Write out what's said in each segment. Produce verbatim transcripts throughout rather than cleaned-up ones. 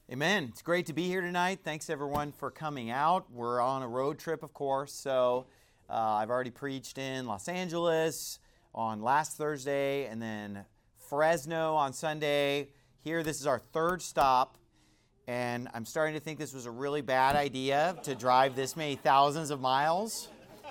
Amen. It's great to be here tonight. Thanks, everyone, for coming out. We're on a road trip, of course, so uh, I've already preached in Los Angeles on last Thursday, and then Fresno on Sunday. Here, this is our third stop, and I'm starting to think this was a really bad idea to drive this many thousands of miles,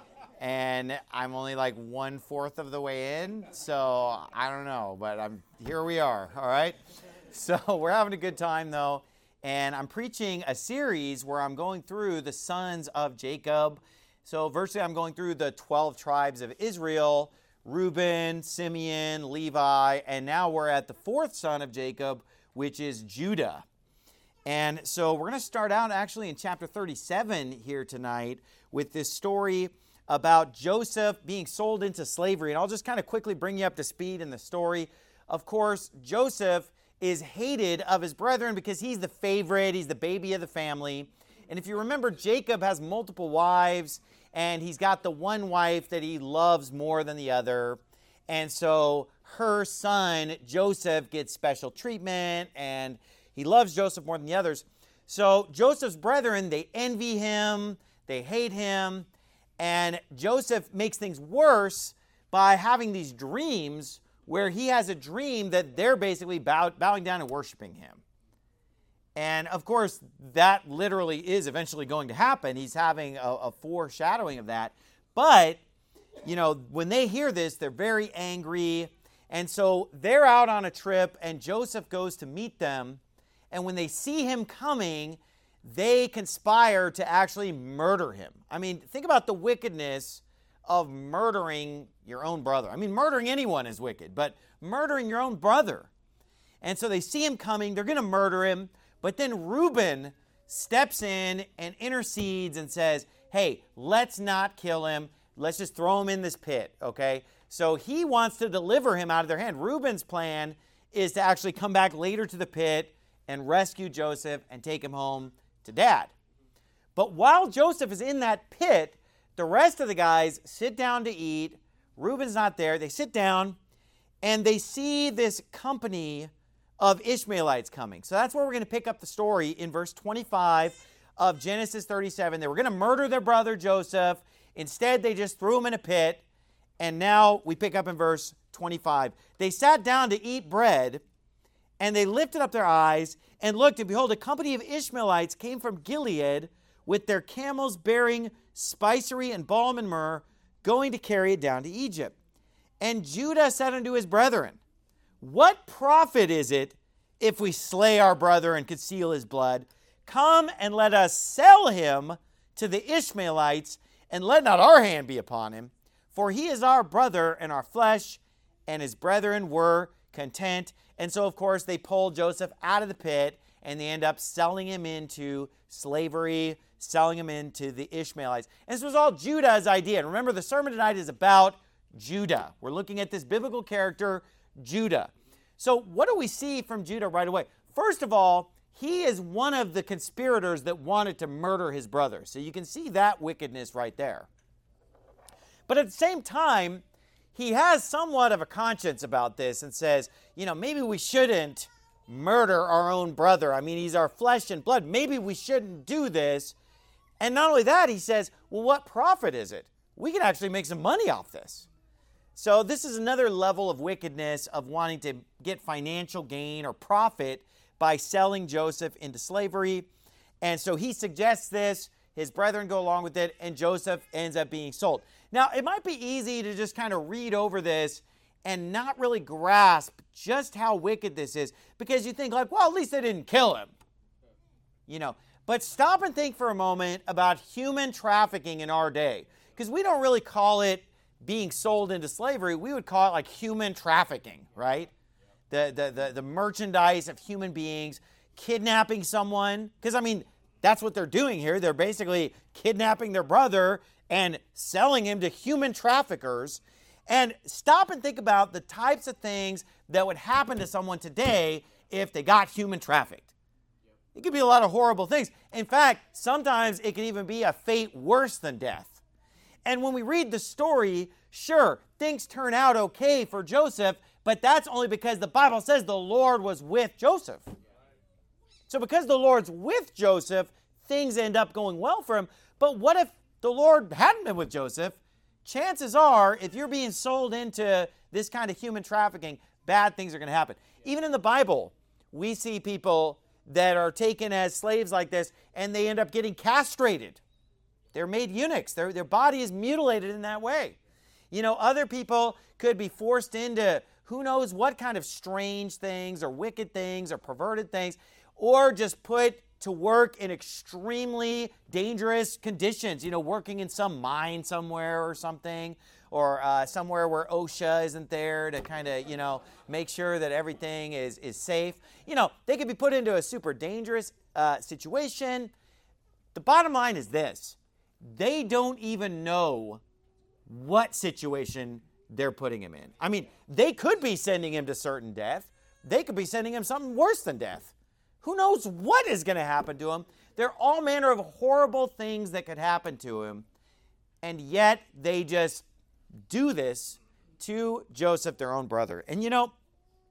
and I'm only like one-fourth of the way in, so I don't know, but I'm here we are, all right? So we're having a good time, though. And I'm preaching a series where I'm going through the sons of Jacob. So virtually I'm going through the twelve tribes of Israel, Reuben, Simeon, Levi, and now we're at the fourth son of Jacob, which is Judah. And so we're going to start out actually in chapter thirty-seven here tonight with this story about Joseph being sold into slavery. And I'll just kind of quickly bring you up to speed in the story. Of course, Joseph is hated of his brethren because he's the favorite, he's the baby of the family. And if you remember, Jacob has multiple wives, and he's got the one wife that he loves more than the other. And so her son, Joseph, gets special treatment, and he loves Joseph more than the others. So Joseph's brethren, they envy him, they hate him, and Joseph makes things worse by having these dreams where he has a dream that they're basically bow, bowing down and worshiping him. And of course, that literally is eventually going to happen. He's having a, a foreshadowing of that. But, you know, when they hear this, they're very angry. And so they're out on a trip, and Joseph goes to meet them. And when they see him coming, they conspire to actually murder him. I mean, think about the wickedness of murdering your own brother. I mean, murdering anyone is wicked, but murdering your own brother. And so they see him coming, they're going to murder him, but then Reuben steps in and intercedes and says, hey, let's not kill him. Let's just throw him in this pit, okay? So he wants to deliver him out of their hand. Reuben's plan is to actually come back later to the pit and rescue Joseph and take him home to dad. But while Joseph is in that pit, the rest of the guys sit down to eat. Reuben's not there. They sit down, and they see this company of Ishmaelites coming. So that's where we're going to pick up the story in verse twenty-five of Genesis thirty-seven. They were going to murder their brother Joseph. Instead, they just threw him in a pit. And now we pick up in verse twenty-five. They sat down to eat bread, and they lifted up their eyes and looked, and behold, a company of Ishmaelites came from Gilead with their camels bearing spicery and balm and myrrh, going to carry it down to Egypt. And Judah said unto his brethren, what profit is it if we slay our brother and conceal his blood? Come and let us sell him to the Ishmaelites, and let not our hand be upon him. For he is our brother and our flesh. And his brethren were content. And so, of course, they pulled Joseph out of the pit, and they end up selling him into slavery, selling him into the Ishmaelites. And this was all Judah's idea. And remember, the sermon tonight is about Judah. We're looking at this biblical character, Judah. So what do we see from Judah right away? First of all, he is one of the conspirators that wanted to murder his brother. So you can see that wickedness right there. But at the same time, he has somewhat of a conscience about this and says, you know, maybe we shouldn't murder our own brother. I mean, he's our flesh and blood. Maybe we shouldn't do this. And not only that, he says, well, what profit is it? We can actually make some money off this. So this is another level of wickedness of wanting to get financial gain or profit by selling Joseph into slavery. And so he suggests this. His brethren go along with it, and Joseph ends up being sold. Now, it might be easy to just kind of read over this and not really grasp just how wicked this is, because you think like, well, at least they didn't kill him. You know, but stop and think for a moment about human trafficking in our day, because we don't really call it being sold into slavery. We would call it like human trafficking, right? The, the, the, the merchandise of human beings, kidnapping someone, because I mean, that's what they're doing here. They're basically kidnapping their brother and selling him to human traffickers. And stop and think about the types of things that would happen to someone today if they got human trafficked. It could be a lot of horrible things. In fact, sometimes it can even be a fate worse than death. And when we read the story, sure, things turn out okay for Joseph, but that's only because the Bible says the Lord was with Joseph. So because the Lord's with Joseph, things end up going well for him. But what if the Lord hadn't been with Joseph? Chances are, if you're being sold into this kind of human trafficking, bad things are going to happen. Even in the Bible, we see people that are taken as slaves like this, and they end up getting castrated. They're made eunuchs. Their, their body is mutilated in that way. You know, other people could be forced into who knows what kind of strange things or wicked things or perverted things, or just put to work in extremely dangerous conditions, you know, working in some mine somewhere or something, or uh, somewhere where OSHA isn't there to kind of, you know, make sure that everything is, is safe. You know, they could be put into a super dangerous uh, situation. The bottom line is this. They don't even know what situation they're putting him in. I mean, they could be sending him to certain death. They could be sending him something worse than death. Who knows what is going to happen to him? There are all manner of horrible things that could happen to him. And yet they just do this to Joseph, their own brother. And you know,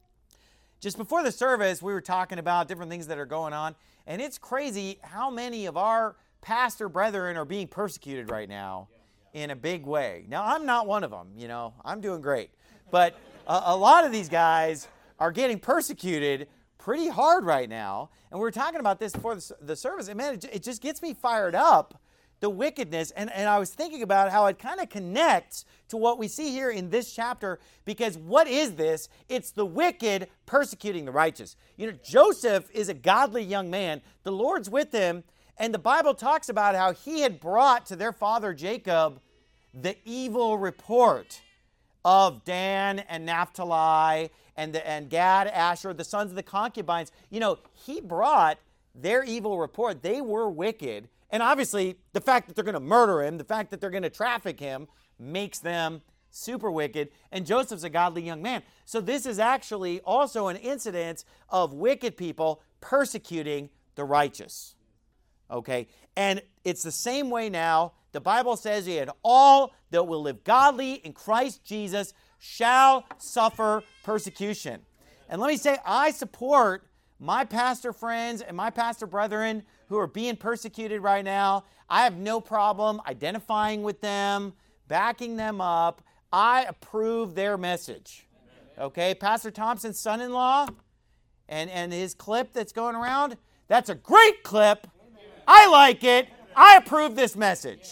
just before the service, we were talking about different things that are going on. And it's crazy how many of our pastor brethren are being persecuted right now in a big way. Now, I'm not one of them. You know, I'm doing great. But a, a lot of these guys are getting persecuted pretty hard right now. And we were talking about this before the, the service. And man, it, it just gets me fired up, the wickedness. And, and I was thinking about how it kind of connects to what we see here in this chapter. Because what is this? It's the wicked persecuting the righteous. You know, Joseph is a godly young man. The Lord's with him. And the Bible talks about how he had brought to their father Jacob the evil report of Dan and Naphtali and, the, and Gad, Asher, the sons of the concubines. You know, he brought their evil report. They were wicked. And obviously, the fact that they're going to murder him, the fact that they're going to traffic him, makes them super wicked. And Joseph's a godly young man. So this is actually also an incident of wicked people persecuting the righteous. Okay? And it's the same way now. The Bible says, "And all that will live godly in Christ Jesus shall suffer persecution." And let me say, I support my pastor friends and my pastor brethren who are being persecuted right now. I have no problem identifying with them, backing them up. I approve their message. Okay? Pastor Thompson's son-in-law and, and his clip that's going around, that's a great clip. I like it. I approve this message.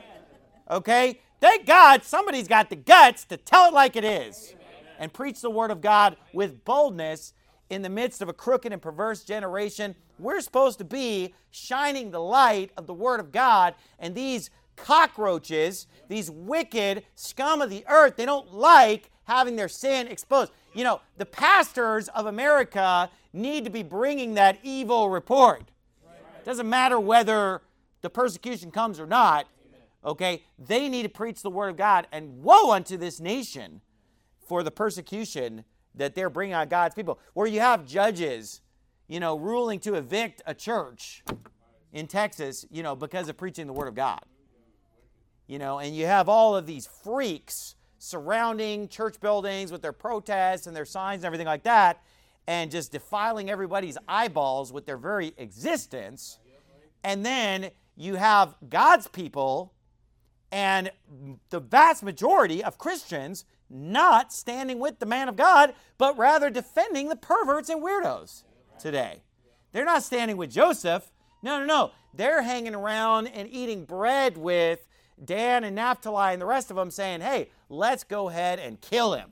Okay? Thank God somebody's got the guts to tell it like it is and preach the word of God with boldness in the midst of a crooked and perverse generation. We're supposed to be shining the light of the word of God, and these cockroaches, these wicked scum of the earth, they don't like having their sin exposed. You know, the pastors of America need to be bringing that evil report. It doesn't matter whether the persecution comes or not, okay? They need to preach the word of God, and woe unto this nation for the persecution that they're bringing on God's people. Where you have judges, you know, ruling to evict a church in Texas, you know, because of preaching the word of God. You know, and you have all of these freaks surrounding church buildings with their protests and their signs and everything like that, and just defiling everybody's eyeballs with their very existence. And then you have God's people and the vast majority of Christians not standing with the man of God, but rather defending the perverts and weirdos today. They're not standing with Joseph. No, no, no. They're hanging around and eating bread with Dan and Naphtali and the rest of them, saying, hey, let's go ahead and kill him.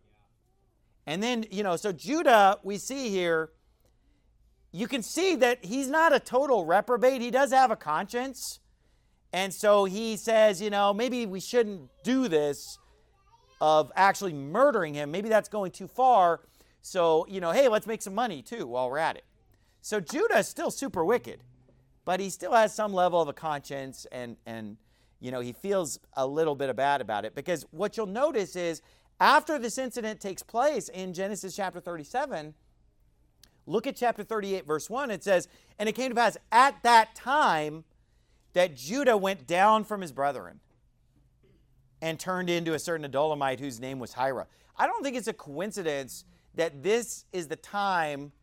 And then, you know, so Judah, we see here, you can see that he's not a total reprobate. He does have a conscience. And so he says, you know, maybe we shouldn't do this of actually murdering him. Maybe that's going too far. So, you know, hey, let's make some money too while we're at it. So Judah is still super wicked, but he still has some level of a conscience, and, and you know, he feels a little bit bad about it. Because what you'll notice is after this incident takes place in Genesis chapter thirty-seven, look at chapter thirty-eight, verse one. It says, "And it came to pass at that time that Judah went down from his brethren and turned into a certain Adulamite whose name was Hira." I don't think it's a coincidence that this is the time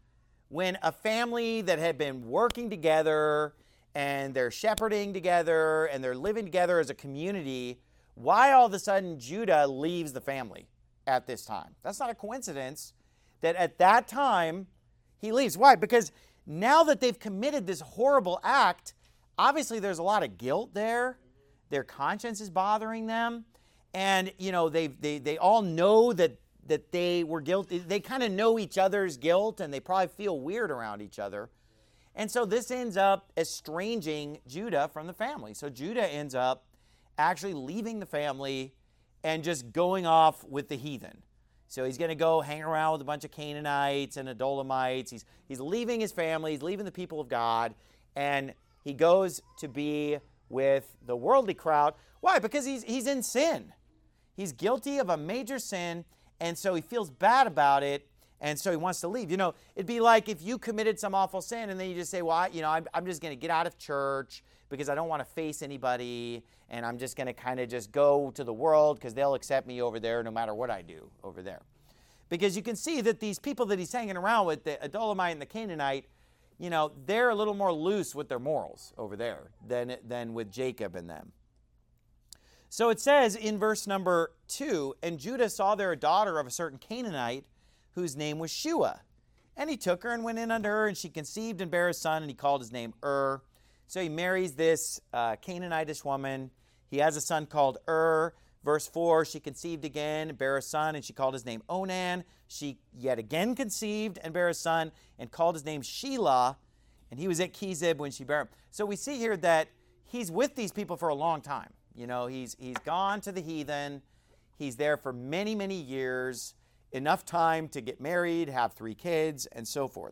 when a family that had been working together and they're shepherding together and they're living together as a community, why all of a sudden Judah leaves the family at this time? That's not a coincidence that at that time he leaves. Why? Because now that they've committed this horrible act, obviously there's a lot of guilt there. Their conscience is bothering them. And, you know, they they they all know that that they were guilty. They kind of know each other's guilt, and they probably feel weird around each other. And so this ends up estranging Judah from the family. So Judah ends up actually leaving the family and just going off with the heathen. So he's going to go hang around with a bunch of Canaanites and Adulamites. He's, he's leaving his family. He's leaving the people of God. And he goes to be with the worldly crowd. Why? Because he's, he's in sin. He's guilty of a major sin, and so he feels bad about it, and so he wants to leave. You know, it'd be like if you committed some awful sin, and then you just say, well, I, you know, I'm, I'm just going to get out of church because I don't want to face anybody, and I'm just going to kind of just go to the world because they'll accept me over there no matter what I do over there. Because you can see that these people that he's hanging around with, the Adulamite and the Canaanite, you know, they're a little more loose with their morals over there than, than with Jacob and them. So it says in verse number two, and Judah saw there a daughter of a certain Canaanite whose name was Shua. And he took her and went in unto her, and she conceived and bare a son, and he called his name Ur. So he marries this uh, Canaanitish woman. He has a son called Ur. Verse four, she conceived again and bare a son, and she called his name Onan. She yet again conceived and bare a son, and called his name Shelah. And he was at Kezib when she bare him. So we see here that he's with these people for a long time. You know, he's he's gone to the heathen. He's there for many, many years, enough time to get married, have three kids, and so forth.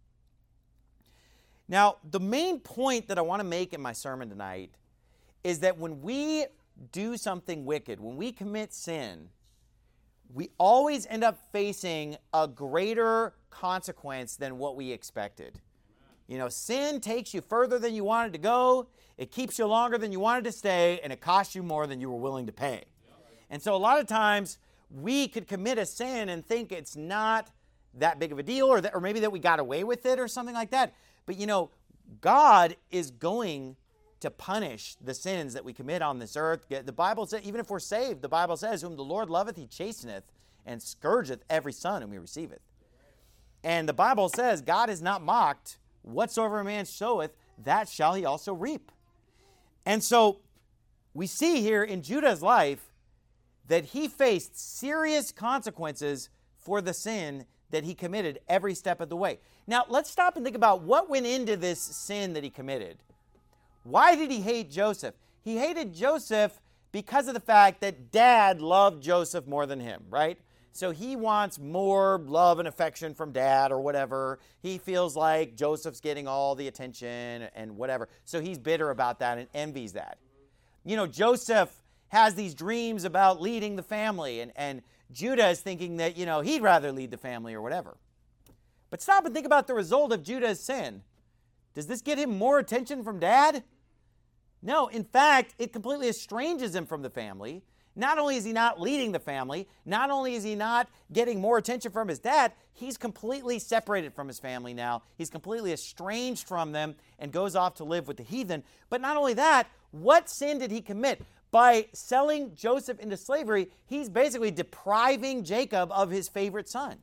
Now, the main point that I want to make in my sermon tonight is that when we do something wicked, when we commit sin, we always end up facing a greater consequence than what we expected. You know, sin takes you further than you wanted to go. It keeps you longer than you wanted to stay, and it costs you more than you were willing to pay. And so a lot of times we could commit a sin and think it's not that big of a deal, or, that, or maybe that we got away with it or something like that. But, you know, God is going to punish the sins that we commit on this earth. The Bible says, even if we're saved, the Bible says, whom the Lord loveth, he chasteneth, and scourgeth every son whom he receiveth. And the Bible says, God is not mocked. Whatsoever a man soweth, that shall he also reap. And so we see here in Judah's life that he faced serious consequences for the sin that he committed every step of the way. Now, let's stop and think about what went into this sin that he committed. Why did he hate Joseph? He hated Joseph because of the fact that Dad loved Joseph more than him, right? So he wants more love and affection from Dad or whatever. He feels like Joseph's getting all the attention and whatever. So he's bitter about that and envies that. You know, Joseph has these dreams about leading the family, and, and Judah is thinking that, you know, he'd rather lead the family or whatever. But stop and think about the result of Judah's sin. Does this get him more attention from Dad? No, in fact, it completely estranges him from the family. Not only is he not leading the family, not only is he not getting more attention from his dad, he's completely separated from his family now. He's completely estranged from them and goes off to live with the heathen. But not only that, what sin did he commit? By selling Joseph into slavery, he's basically depriving Jacob of his favorite son.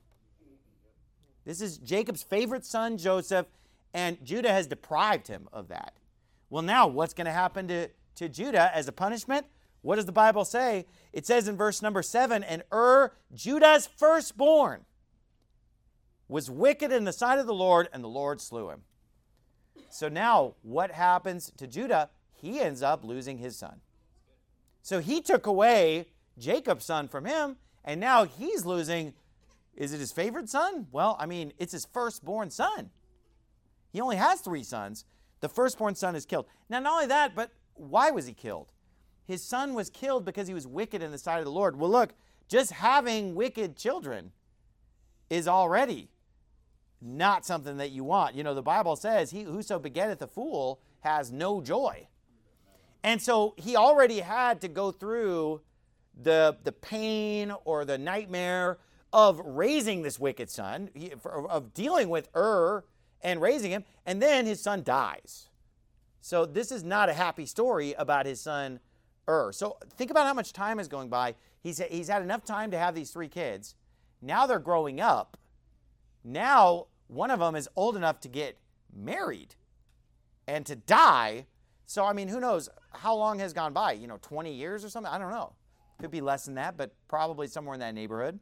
This is Jacob's favorite son, Joseph, and Judah has deprived him of that. Well, now what's going to happen to, to Judah as a punishment? What does the Bible say? It says in verse number seven, and Ur, Judah's firstborn, was wicked in the sight of the Lord, and the Lord slew him. So now what happens to Judah? He ends up losing his son. So he took away Jacob's son from him, and now he's losing, is it his favorite son? Well, I mean, it's his firstborn son. He only has three sons. The firstborn son is killed. Now, not only that, but why was he killed? His son was killed because he was wicked in the sight of the Lord. Well, look, just having wicked children is already not something that you want. You know, the Bible says, he whoso begetteth a fool has no joy. And so he already had to go through the, the pain or the nightmare of raising this wicked son, of dealing with Ur and raising him, and then his son dies. So this is not a happy story about his son Ur. So think about how much time is going by. He's, he's had enough time to have these three kids. Now they're growing up. Now one of them is old enough to get married and to die. So, I mean, who knows how long has gone by? You know, twenty years or something? I don't know. Could be less than that, but probably somewhere in that neighborhood.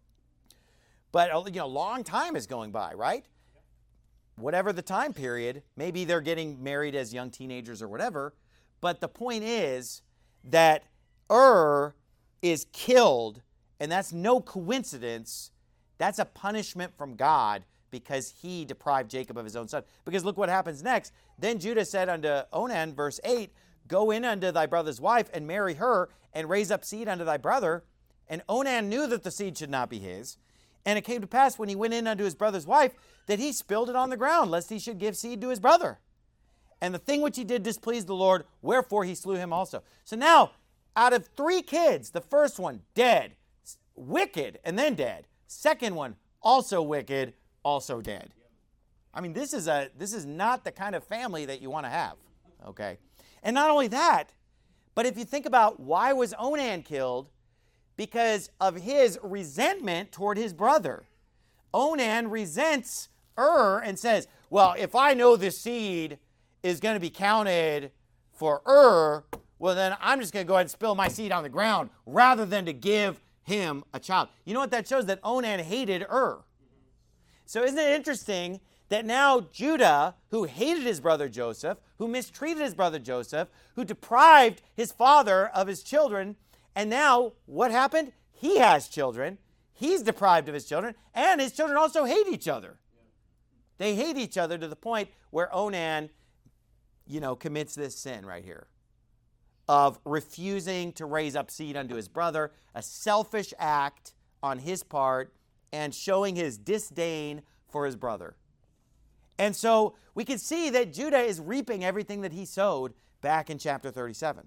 But, you know, long time is going by, right? Whatever the time period, maybe they're getting married as young teenagers or whatever. But the point is that Ur is killed, and that's no coincidence. That's a punishment from God because he deprived Jacob of his own son. Because look what happens next. Then Judah said unto Onan, verse eight, go in unto thy brother's wife and marry her and raise up seed unto thy brother. And Onan knew that the seed should not be his. And it came to pass when he went in unto his brother's wife that he spilled it on the ground, lest he should give seed to his brother. And the thing which he did displeased the Lord, wherefore he slew him also. So now, out of three kids, the first one, dead, wicked, and then dead. Second one, also wicked, also dead. I mean, this is a this is not the kind of family that you want to have, okay? And not only that, but if you think about why was Onan killed, because of his resentment toward his brother. Onan resents Ur and says, well, if I know this seed is going to be counted for Ur, well, then I'm just going to go ahead and spill my seed on the ground rather than to give him a child. You know what that shows? That Onan hated Ur. So isn't it interesting that now Judah, who hated his brother Joseph, who mistreated his brother Joseph, who deprived his father of his children, and now what happened? He has children. He's deprived of his children, and his children also hate each other. They hate each other to the point where Onan, you know, commits this sin right here of refusing to raise up seed unto his brother, a selfish act on his part, and showing his disdain for his brother. And so we can see that Judah is reaping everything that he sowed back in chapter thirty-seven.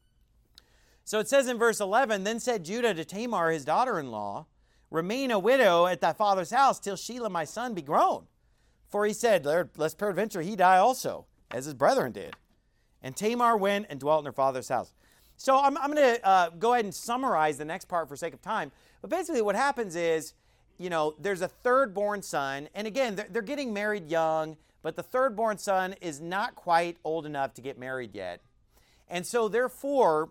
So it says in verse eleven, then said Judah to Tamar, his daughter-in-law, remain a widow at thy father's house till Shelah my son be grown. For he said, lest peradventure he die also, as his brethren did. And Tamar went and dwelt in her father's house. So I'm, I'm going to uh, go ahead and summarize the next part for sake of time. But basically what happens is, you know, there's a third-born son. And again, they're, they're getting married young, but the third-born son is not quite old enough to get married yet. And so therefore,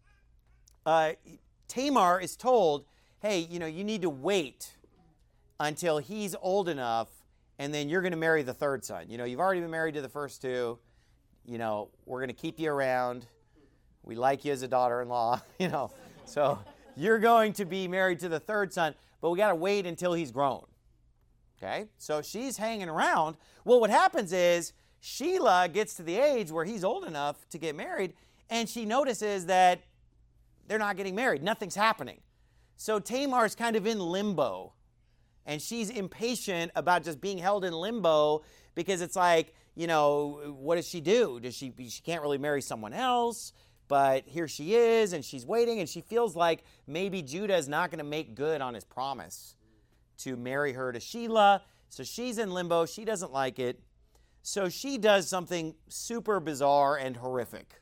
uh, Tamar is told, hey, you know, you need to wait until he's old enough, and then you're going to marry the third son. You know, you've already been married to the first two. You know, we're going to keep you around. We like you as a daughter-in-law, you know. So you're going to be married to the third son, but we got to wait until he's grown. Okay? So she's hanging around. Well, what happens is Shelah gets to the age where he's old enough to get married, and she notices that they're not getting married. Nothing's happening. So Tamar's kind of in limbo, and she's impatient about just being held in limbo because it's like, you know, what does she do? Does she, she can't really marry someone else, but here she is, and she's waiting, and she feels like maybe Judah is not going to make good on his promise to marry her to Shelah. So she's in limbo. She doesn't like it. So she does something super bizarre and horrific.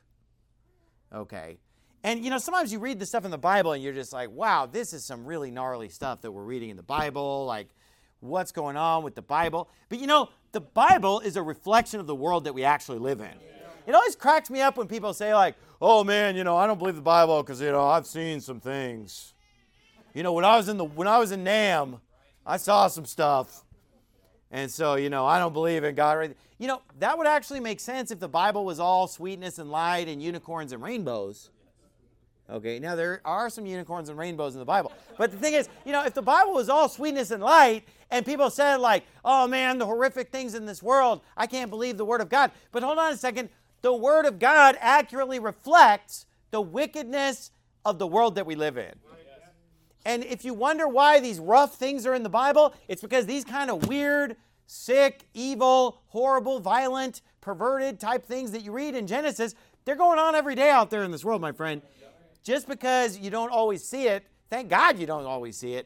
Okay. And, you know, sometimes you read the stuff in the Bible and you're just like, wow, this is some really gnarly stuff that we're reading in the Bible. Like, what's going on with the Bible? But, you know, the Bible is a reflection of the world that we actually live in. It always cracks me up when people say, like, oh, man, you know, I don't believe the Bible because, you know, I've seen some things. You know, when I was in the when I was in NAM, I saw some stuff. And so, you know, I don't believe in God. You know, that would actually make sense if the Bible was all sweetness and light and unicorns and rainbows. Okay, now there are some unicorns and rainbows in the Bible. But the thing is, you know, if the Bible was all sweetness and light and people said like, oh man, the horrific things in this world, I can't believe the Word of God. But hold on a second. The Word of God accurately reflects the wickedness of the world that we live in. And if you wonder why these rough things are in the Bible, it's because these kind of weird, sick, evil, horrible, violent, perverted type things that you read in Genesis, they're going on every day out there in this world, my friend. Just because you don't always see it, thank God you don't always see it,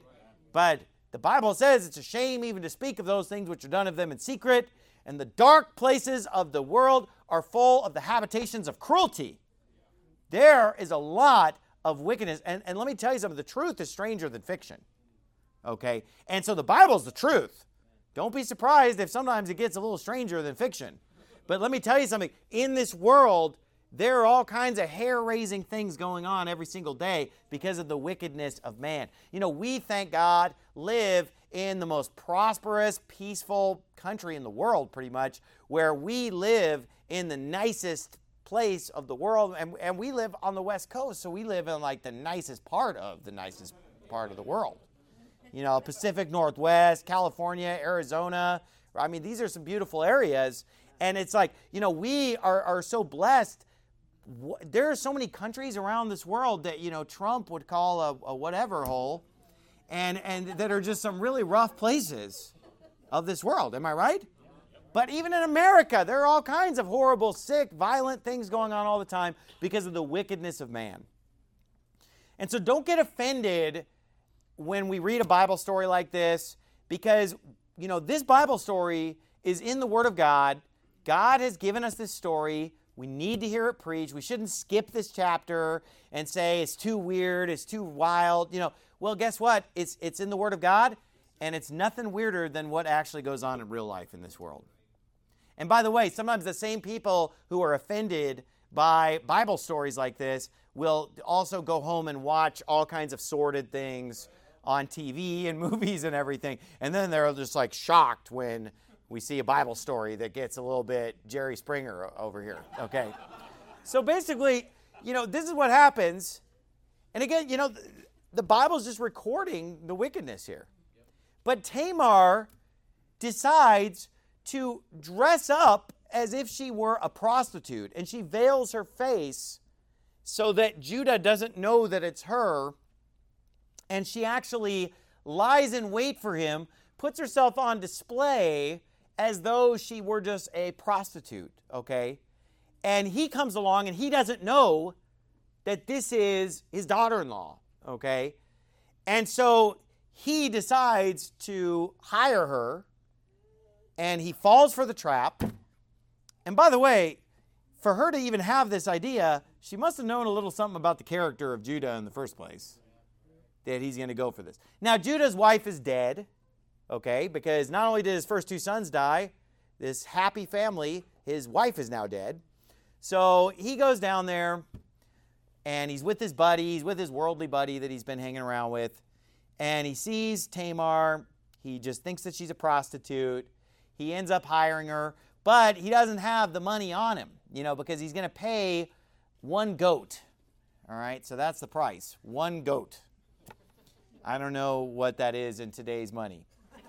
But the Bible says it's a shame even to speak of those things which are done of them in secret, and the dark places of the world are full of the habitations of cruelty. There is a lot of wickedness. And, and let me tell you something, the truth is stranger than fiction. Okay? And so the Bible's the truth. Don't be surprised if sometimes it gets a little stranger than fiction. But let me tell you something, in this world, there are all kinds of hair-raising things going on every single day because of the wickedness of man. You know, we, thank God, live in the most prosperous, peaceful country in the world, pretty much, where we live in the nicest place of the world, and, and we live on the West Coast, so we live in like the nicest part of the nicest part of the world. You know, Pacific Northwest, California, Arizona. I mean, these are some beautiful areas, and it's like, you know, we are, are so blessed. There are so many countries around this world that, you know, Trump would call a, a whatever hole, and, and that are just some really rough places of this world. Am I right? But even in America, there are all kinds of horrible, sick, violent things going on all the time because of the wickedness of man. And so don't get offended when we read a Bible story like this, because, you know, this Bible story is in the Word of God. God has given us this story. We need to hear it preached. We shouldn't skip this chapter and say it's too weird, it's too wild. You know, well, guess what? It's it's in the Word of God, and it's nothing weirder than what actually goes on in real life in this world. And by the way, sometimes the same people who are offended by Bible stories like this will also go home and watch all kinds of sordid things on T V and movies and everything. And then they're just like shocked when we see a Bible story that gets a little bit Jerry Springer over here. Okay. So basically, you know, this is what happens. And again, you know, the Bible's just recording the wickedness here. But Tamar decides to dress up as if she were a prostitute, and she veils her face so that Judah doesn't know that it's her, and she actually lies in wait for him, puts herself on display as though she were just a prostitute, okay? And he comes along and he doesn't know that this is his daughter-in-law, okay? And so he decides to hire her, and he falls for the trap. And by the way, for her to even have this idea, she must have known a little something about the character of Judah in the first place, that he's going to go for this. Now, Judah's wife is dead, okay, because not only did his first two sons die, this happy family, his wife is now dead. So he goes down there, and he's with his buddy, he's with his worldly buddy that he's been hanging around with, and he sees Tamar. He just thinks that she's a prostitute. He ends up hiring her, but he doesn't have the money on him, you know, because he's going to pay one goat, all right? So that's the price, one goat. I don't know what that is in today's money.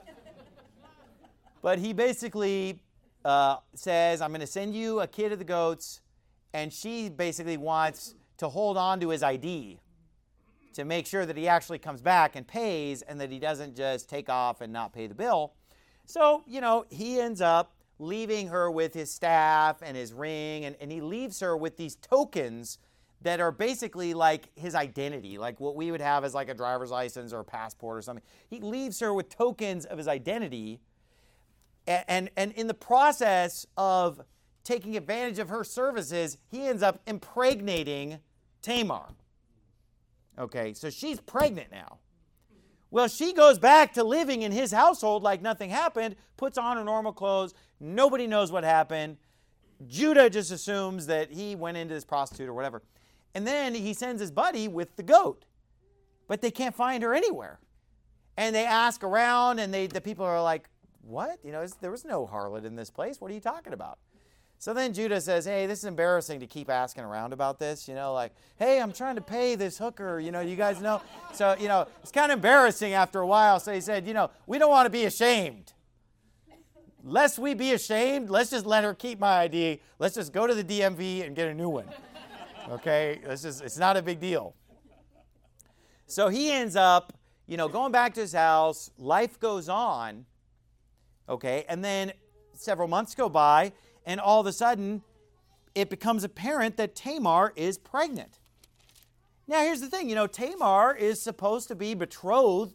But he basically uh, says, I'm going to send you a kid of the goats, and she basically wants to hold on to his I D to make sure that he actually comes back and pays, and that he doesn't just take off and not pay the bill. So, you know, he ends up leaving her with his staff and his ring, and, and he leaves her with these tokens that are basically like his identity, like what we would have as like a driver's license or a passport or something. He leaves her with tokens of his identity, and, and, and in the process of taking advantage of her services, he ends up impregnating Tamar. Okay, so she's pregnant now. Well, she goes back to living in his household like nothing happened, puts on her normal clothes. Nobody knows what happened. Judah just assumes that he went into this prostitute or whatever. And then he sends his buddy with the goat. But they can't find her anywhere. And they ask around, and they the people are like, what? You know, there was no harlot in this place. What are you talking about? So then Judah says, hey, this is embarrassing to keep asking around about this. You know, like, hey, I'm trying to pay this hooker. You know, you guys know. So, you know, it's kind of embarrassing after a while. So he said, you know, we don't want to be ashamed. Lest we be ashamed, let's just let her keep my I D. Let's just go to the D M V and get a new one. Okay? It's just, it's not a big deal. So he ends up, you know, going back to his house. Life goes on. Okay? And then several months go by, and all of a sudden, it becomes apparent that Tamar is pregnant. Now, here's the thing. You know, Tamar is supposed to be betrothed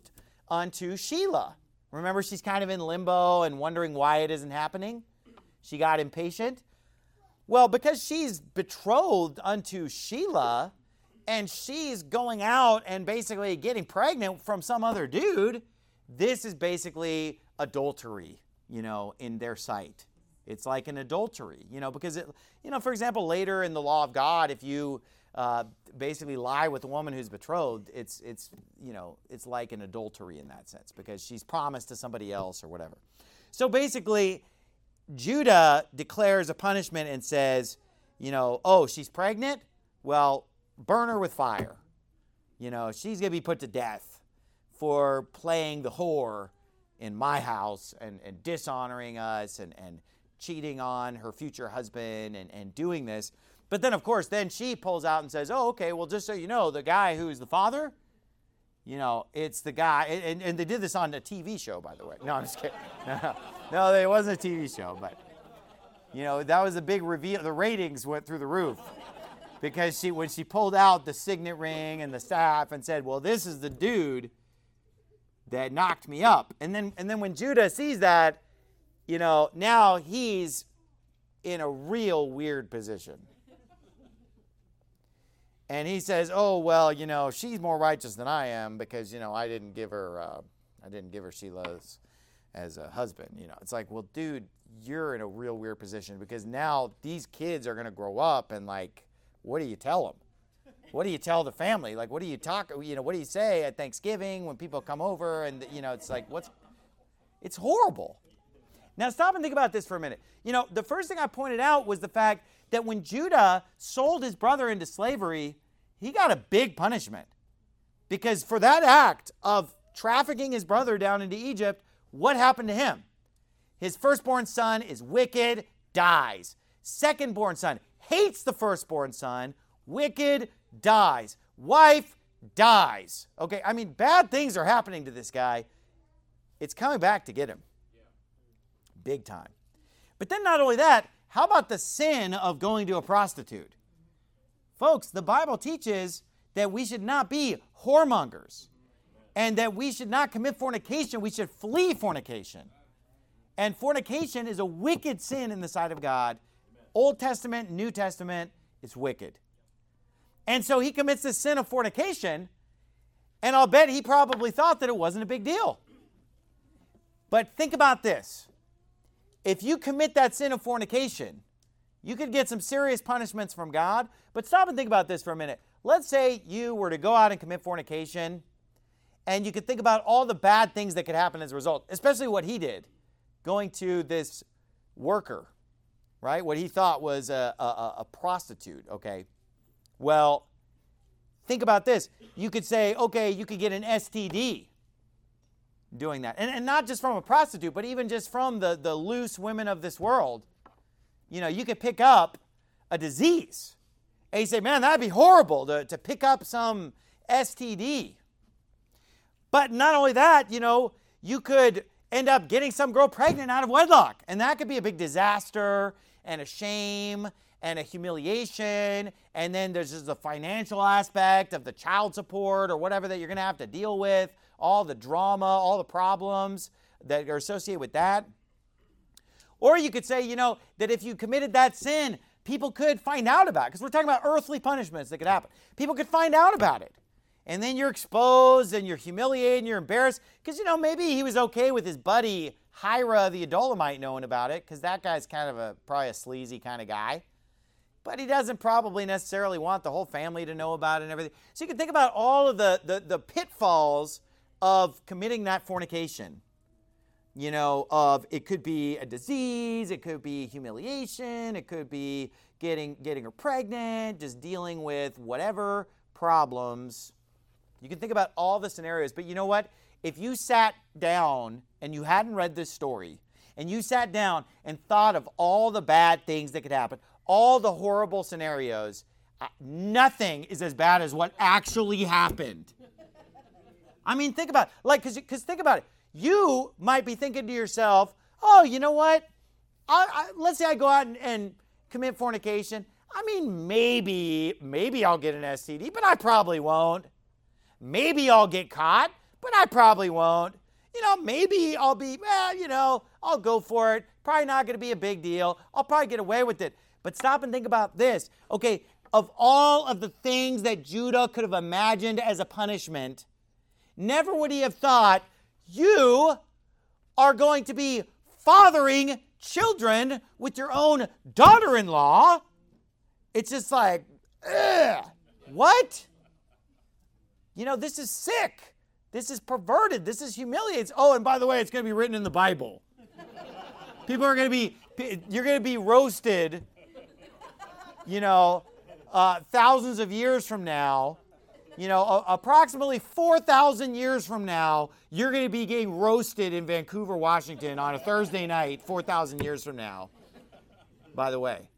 unto Sheila. Remember, she's kind of in limbo and wondering why it isn't happening. She got impatient. Well, because she's betrothed unto Sheila, and she's going out and basically getting pregnant from some other dude, this is basically adultery, you know, in their sight. It's like an adultery, you know, because, it, you know, for example, later in the law of God, if you uh, basically lie with a woman who's betrothed, it's, it's, you know, it's like an adultery in that sense because she's promised to somebody else or whatever. So basically, Judah declares a punishment and says, you know, oh, she's pregnant? Well, burn her with fire. You know, she's going to be put to death for playing the whore in my house and, and dishonoring us and, and cheating on her future husband and, and doing this. But then, of course, then she pulls out and says, oh, okay, well, just so you know, the guy who's the father, you know, it's the guy. And, and they did this on a T V show, by the way. No, I'm just kidding. No, no, it wasn't a T V show. But, you know, that was a big reveal. The ratings went through the roof. Because she, when she pulled out the signet ring and the staff and said, well, this is the dude that knocked me up. And then, and then when Judah sees that, you know, now he's in a real weird position. And he says, oh, well, you know, she's more righteous than I am because, you know, I didn't give her, uh, I didn't give her Sheila as, as a husband. You know, it's like, well, dude, you're in a real weird position because now these kids are going to grow up and like, what do you tell them? What do you tell the family? Like, what do you talk, you know, what do you say at Thanksgiving when people come over and, you know, it's like, what's, it's horrible. Now, stop and think about this for a minute. You know, the first thing I pointed out was the fact that when Judah sold his brother into slavery, he got a big punishment. Because for that act of trafficking his brother down into Egypt, what happened to him? His firstborn son is wicked, dies. Secondborn son hates the firstborn son, wicked, dies. Wife, dies. Okay, I mean, bad things are happening to this guy. It's coming back to get him. Big time. But then not only that, how about the sin of going to a prostitute? Folks, the Bible teaches that we should not be whoremongers and that we should not commit fornication. We should flee fornication. And fornication is a wicked sin in the sight of God. Old Testament, New Testament, it's wicked. And so he commits the sin of fornication, and I'll bet he probably thought that it wasn't a big deal. But think about this. If you commit that sin of fornication, you could get some serious punishments from God. But stop and think about this for a minute. Let's say you were to go out and commit fornication, and you could think about all the bad things that could happen as a result, especially what he did, going to this worker, right? What he thought was a, a, a prostitute, okay? Well, think about this. You could say, okay, you could get an S T D doing that. And, and not just from a prostitute, but even just from the, the loose women of this world. You know, you could pick up a disease. And you say, man, that'd be horrible to, to pick up some S T D. But not only that, you know, you could end up getting some girl pregnant out of wedlock. And that could be a big disaster and a shame and a humiliation. And then there's just the financial aspect of the child support or whatever that you're going to have to deal with. All the drama, all the problems that are associated with that. Or you could say, you know, that if you committed that sin, people could find out about it. Because we're talking about earthly punishments that could happen. People could find out about it. And then you're exposed and you're humiliated and you're embarrassed. Because, you know, maybe he was okay with his buddy Hira the Adullamite knowing about it. Because that guy's kind of a probably a sleazy kind of guy. But he doesn't probably necessarily want the whole family to know about it and everything. So you can think about all of the, the, the pitfalls of committing that fornication. You know, of it could be a disease, it could be humiliation, it could be getting getting her pregnant, just dealing with whatever problems. You can think about all the scenarios, but you know what? If you sat down and you hadn't read this story, and you sat down and thought of all the bad things that could happen, all the horrible scenarios, nothing is as bad as what actually happened. I mean, think about it. Like, because because think about it. You might be thinking to yourself, oh, you know what? I, I, let's say I go out and, and commit fornication. I mean, maybe, maybe I'll get an S T D, but I probably won't. Maybe I'll get caught, but I probably won't. You know, maybe I'll be, well, you know, I'll go for it. Probably not going to be a big deal. I'll probably get away with it. But stop and think about this. Okay, of all of the things that Judah could have imagined as a punishment, never would he have thought, you are going to be fathering children with your own daughter-in-law. It's just like, ugh, what? You know, this is sick. This is perverted. This is humiliating. Oh, and by the way, it's going to be written in the Bible. People are going to be, you're going to be roasted, you know, uh, thousands of years from now. You know, uh, approximately four thousand years from now, you're going to be getting roasted in Vancouver, Washington on a Thursday night, four thousand years from now, by the way.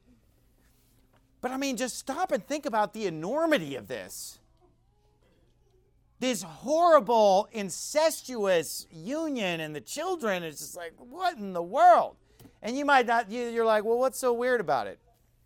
But I mean, just stop and think about the enormity of this. This horrible, incestuous union and the children, it's just like, what in the world? And you might not, you're like, well, what's so weird about it?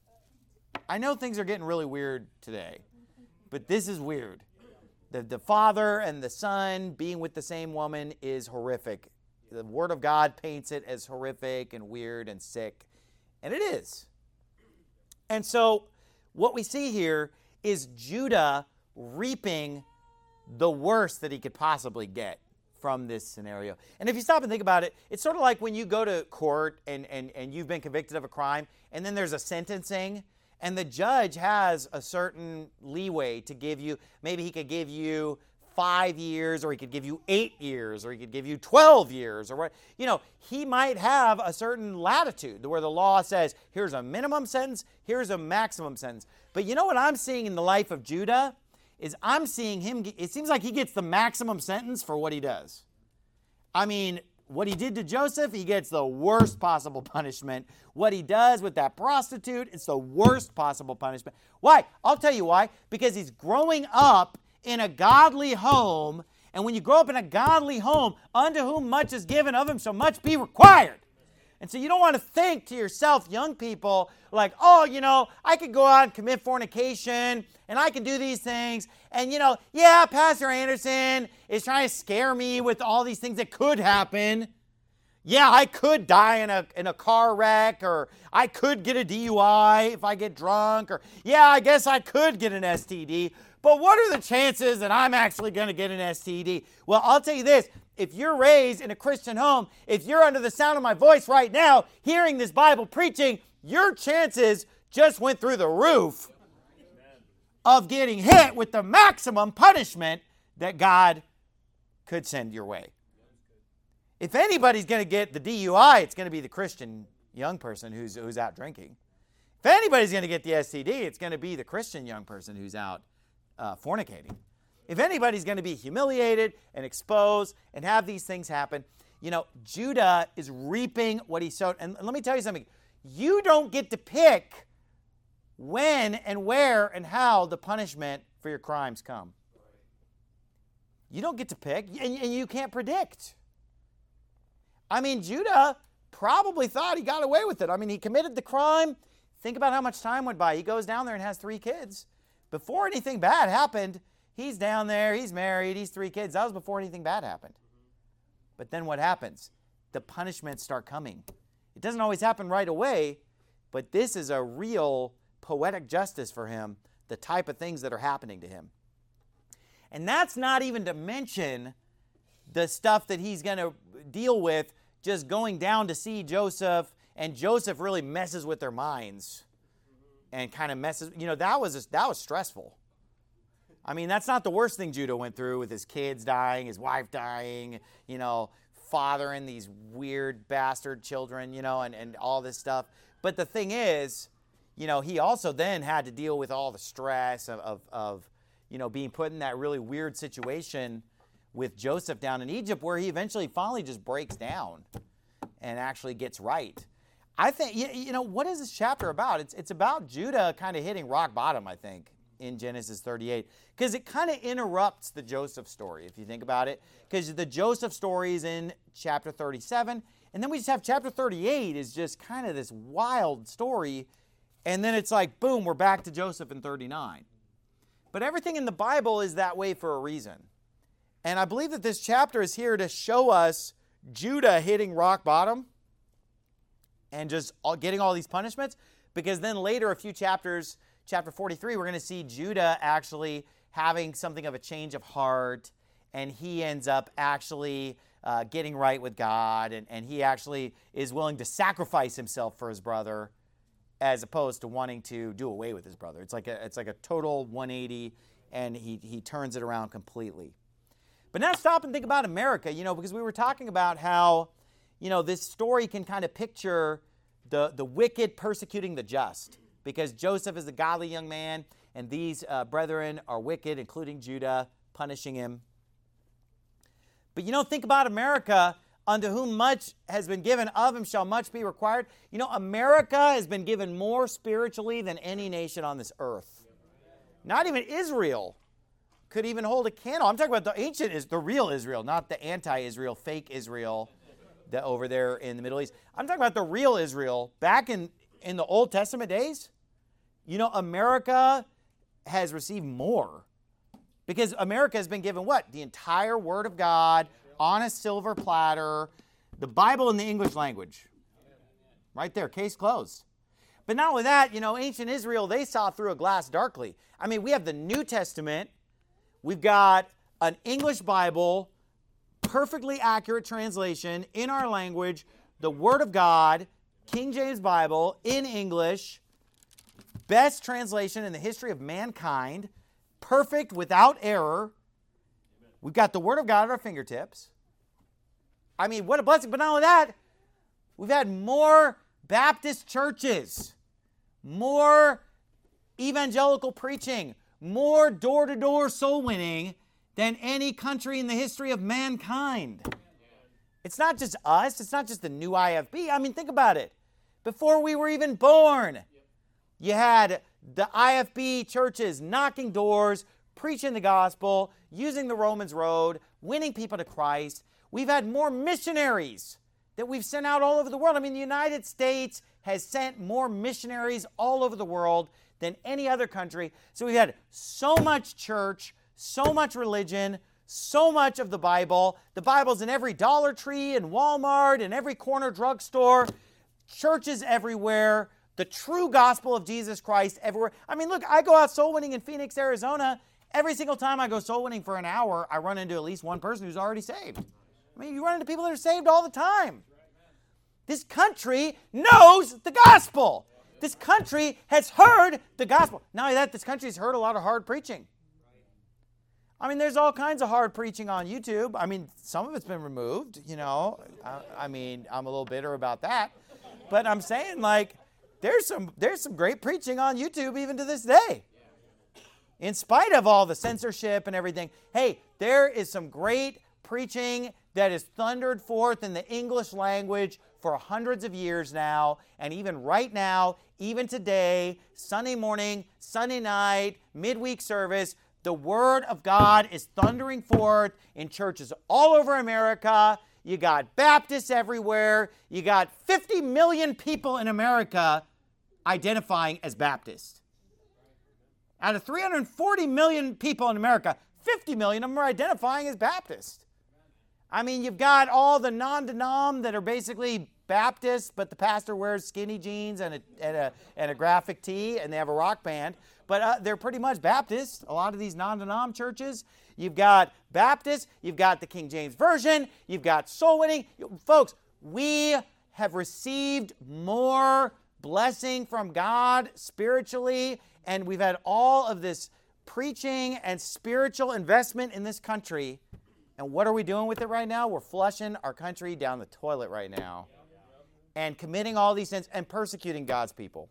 I know things are getting really weird today, but this is weird. The, the father and the son being with the same woman is horrific. The Word of God paints it as horrific and weird and sick, and it is. And so what we see here is Judah reaping the worst that he could possibly get from this scenario. And if you stop and think about it, it's sort of like when you go to court and, and, and you've been convicted of a crime, and then there's a sentencing, and the judge has a certain leeway to give you. Maybe he could give you five years, or he could give you eight years, or he could give you twelve years, or what. You know, he might have a certain latitude where the law says, here's a minimum sentence, here's a maximum sentence. But you know what I'm seeing in the life of Judah? Is I'm seeing him, it seems like he gets the maximum sentence for what he does. I mean, what he did to Joseph, he gets the worst possible punishment. What he does with that prostitute, it's the worst possible punishment. Why? I'll tell you why. Because he's growing up in a godly home, and when you grow up in a godly home, unto whom much is given, of him shall much be required. And so you don't want to think to yourself, young people, like, oh, you know, I could go out and commit fornication, and I can do these things. And, you know, yeah, Pastor Anderson is trying to scare me with all these things that could happen. Yeah, I could die in a in a car wreck, or I could get a D U I if I get drunk, or yeah, I guess I could get an S T D. But what are the chances that I'm actually going to get an S T D? Well, I'll tell you this. If you're raised in a Christian home, if you're under the sound of my voice right now, hearing this Bible preaching, your chances just went through the roof of getting hit with the maximum punishment that God could send your way. If anybody's going to get the D U I, it's going to be the Christian young person who's, who's out drinking. If anybody's going to get the S T D, it's going to be the Christian young person who's out uh, fornicating. If anybody's going to be humiliated and exposed and have these things happen, you know, Judah is reaping what he sowed. And let me tell you something. You don't get to pick when and where and how the punishment for your crimes come. You don't get to pick, and, and you can't predict. I mean, Judah probably thought he got away with it. I mean, he committed the crime. Think about how much time went by. He goes down there and has three kids. Before anything bad happened, he's down there, he's married, he's three kids. That was before anything bad happened. But then what happens? The punishments start coming. It doesn't always happen right away, but this is a real poetic justice for him, the type of things that are happening to him. And that's not even to mention the stuff that he's going to deal with just going down to see Joseph, and Joseph really messes with their minds and kind of messes, you know, that was that was stressful. I mean, that's not the worst thing Judah went through with his kids dying, his wife dying, you know, fathering these weird bastard children, you know, and, and all this stuff. But the thing is, you know, he also then had to deal with all the stress of, of, of you know, being put in that really weird situation with Joseph down in Egypt, where he eventually finally just breaks down and actually gets right. I think, you, you know, what is this chapter about? It's, it's about Judah kind of hitting rock bottom, I think, in Genesis thirty-eight, because it kind of interrupts the Joseph story, if you think about it, because the Joseph story is in chapter thirty-seven, and then we just have chapter thirty-eight is just kind of this wild story, and then it's like, boom, we're back to Joseph in thirty-nine. But everything in the Bible is that way for a reason. And I believe that this chapter is here to show us Judah hitting rock bottom and just all, getting all these punishments, because then later, a few chapters, chapter forty-three, we're going to see Judah actually having something of a change of heart, and he ends up actually uh, getting right with God, and, and he actually is willing to sacrifice himself for his brother as opposed to wanting to do away with his brother. It's like a, it's like a total one eighty, and he, he turns it around completely. But now stop and think about America, you know, because we were talking about how, you know, this story can kind of picture the, the wicked persecuting the just, because Joseph is a godly young man, and these uh, brethren are wicked, including Judah, punishing him. But, you know, think about America. Unto whom much has been given, of him shall much be required. You know, America has been given more spiritually than any nation on this earth. Not even Israel could even hold a candle. I'm talking about the ancient, is the real Israel, not the anti-Israel, fake Israel that over there in the Middle East. I'm talking about the real Israel back in, in the Old Testament days. You know, America has received more because America has been given what? The entire Word of God on a silver platter, the Bible in the English language. Right there, case closed. But not only that, you know, ancient Israel, they saw through a glass darkly. I mean, we have the New Testament. We've got an English Bible, perfectly accurate translation in our language, the Word of God, King James Bible in English, best translation in the history of mankind, perfect without error. We've got the Word of God at our fingertips. I mean, what a blessing. But not only that, we've had more Baptist churches, more evangelical preaching, more door-to-door soul winning than any country in the history of mankind. It's not just us. It's not just the new I F B. I mean, think about it. Before we were even born, you had the I F B churches knocking doors, preaching the gospel, using the Romans road, winning people to Christ. We've had more missionaries that we've sent out all over the world. I mean, the United States has sent more missionaries all over the world than any other country. So we've had so much church, so much religion, so much of the Bible. The Bible's in every Dollar Tree and Walmart and every corner drugstore, churches everywhere, the true gospel of Jesus Christ everywhere. I mean, look, I go out soul winning in Phoenix, Arizona. Every single time I go soul winning for an hour, I run into at least one person who's already saved. I mean, you run into people that are saved all the time. This country knows the gospel. This country has heard the gospel. Not only that, this country has heard a lot of hard preaching. I mean, there's all kinds of hard preaching on YouTube. I mean, some of it's been removed, you know. I, I mean, I'm a little bitter about that. But I'm saying, like, there's some there's some great preaching on YouTube even to this day. In spite of all the censorship and everything, hey, there is some great preaching that is thundered forth in the English language for hundreds of years now, and even right now, even today, Sunday morning, Sunday night, midweek service, the Word of God is thundering forth in churches all over America. You got Baptists everywhere. You got fifty million people in America identifying as Baptist. Out of three hundred forty million people in America, fifty million of them are identifying as Baptist. I mean, you've got all the non-denom that are basically Baptists, but the pastor wears skinny jeans and a, and a, and a graphic tee, and they have a rock band. But uh, they're pretty much Baptist, a lot of these non-denom churches. You've got Baptists, you've got the King James Version, you've got soul winning. Folks, we have received more blessing from God spiritually, and we've had all of this preaching and spiritual investment in this country. And what are we doing with it right now? We're flushing our country down the toilet right now and committing all these sins and persecuting God's people.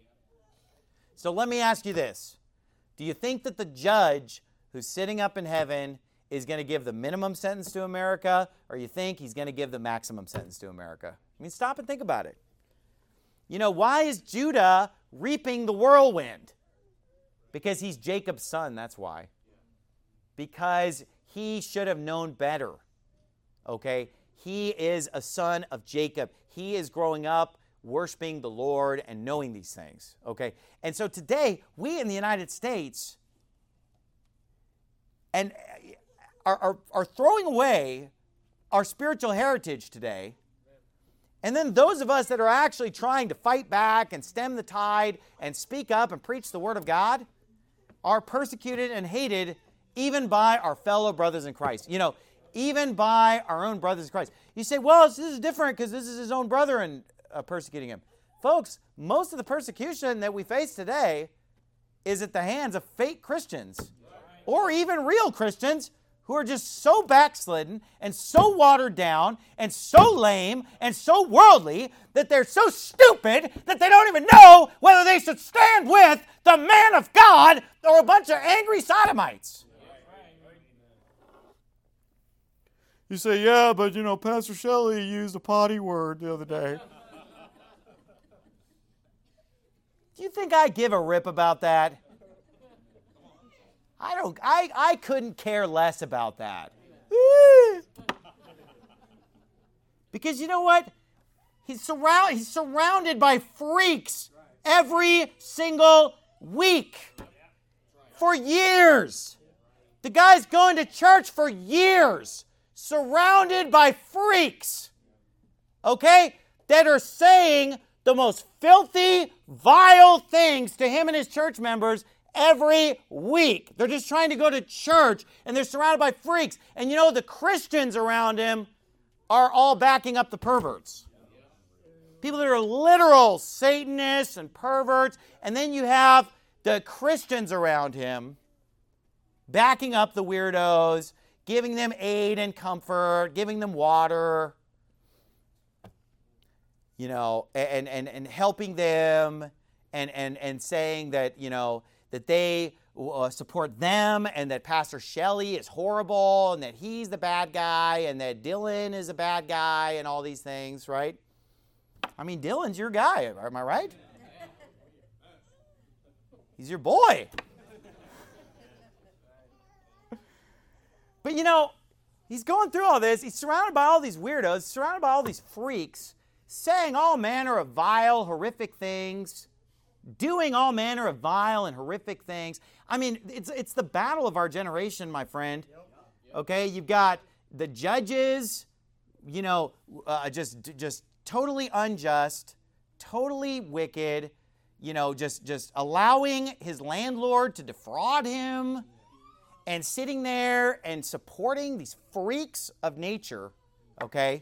So let me ask you this. Do you think that the judge who's sitting up in heaven is going to give the minimum sentence to America, or you think he's going to give the maximum sentence to America? I mean, stop and think about it. You know, why is Judah reaping the whirlwind? Because he's Jacob's son, that's why. Because he should have known better, okay? He is a son of Jacob. He is growing up worshiping the Lord and knowing these things, okay? And so today, we in the United States and are, are, are throwing away our spiritual heritage today. And then those of us that are actually trying to fight back and stem the tide and speak up and preach the Word of God are persecuted and hated even by our fellow brothers in Christ. You know, even by our own brothers in Christ. You say, well, this is different because this is his own brother and uh, persecuting him. Folks, most of the persecution that we face today is at the hands of fake Christians or even real Christians who are just so backslidden and so watered down and so lame and so worldly that they're so stupid that they don't even know whether they should stand with the man of God or a bunch of angry sodomites. You say, yeah, but you know, Pastor Shelley used a potty word the other day. Do you think I give a rip about that? I don't, I, I couldn't care less about that. Because you know what? He's, surround, he's surrounded by freaks every single week. For years. The guy's going to church for years. Surrounded by freaks. Okay? That are saying the most filthy, vile things to him and his church members every week. They're just trying to go to church, and they're surrounded by freaks. And you know, the Christians around him are all backing up the perverts. People that are literal Satanists and perverts. And then you have the Christians around him backing up the weirdos, giving them aid and comfort, giving them water, you know, and, and, and helping them and, and, and saying that, you know, that they uh, support them and that Pastor Shelley is horrible and that he's the bad guy and that Dylan is a bad guy and all these things, right? I mean, Dylan's your guy, am I right? He's your boy. But you know, he's going through all this. He's surrounded by all these weirdos, surrounded by all these freaks, saying all manner of vile, horrific things, doing all manner of vile and horrific things. I mean, it's it's the battle of our generation, my friend. Okay, you've got the judges, you know, uh, just just totally unjust, totally wicked, you know, just just allowing his landlord to defraud him. And sitting there and supporting these freaks of nature, okay?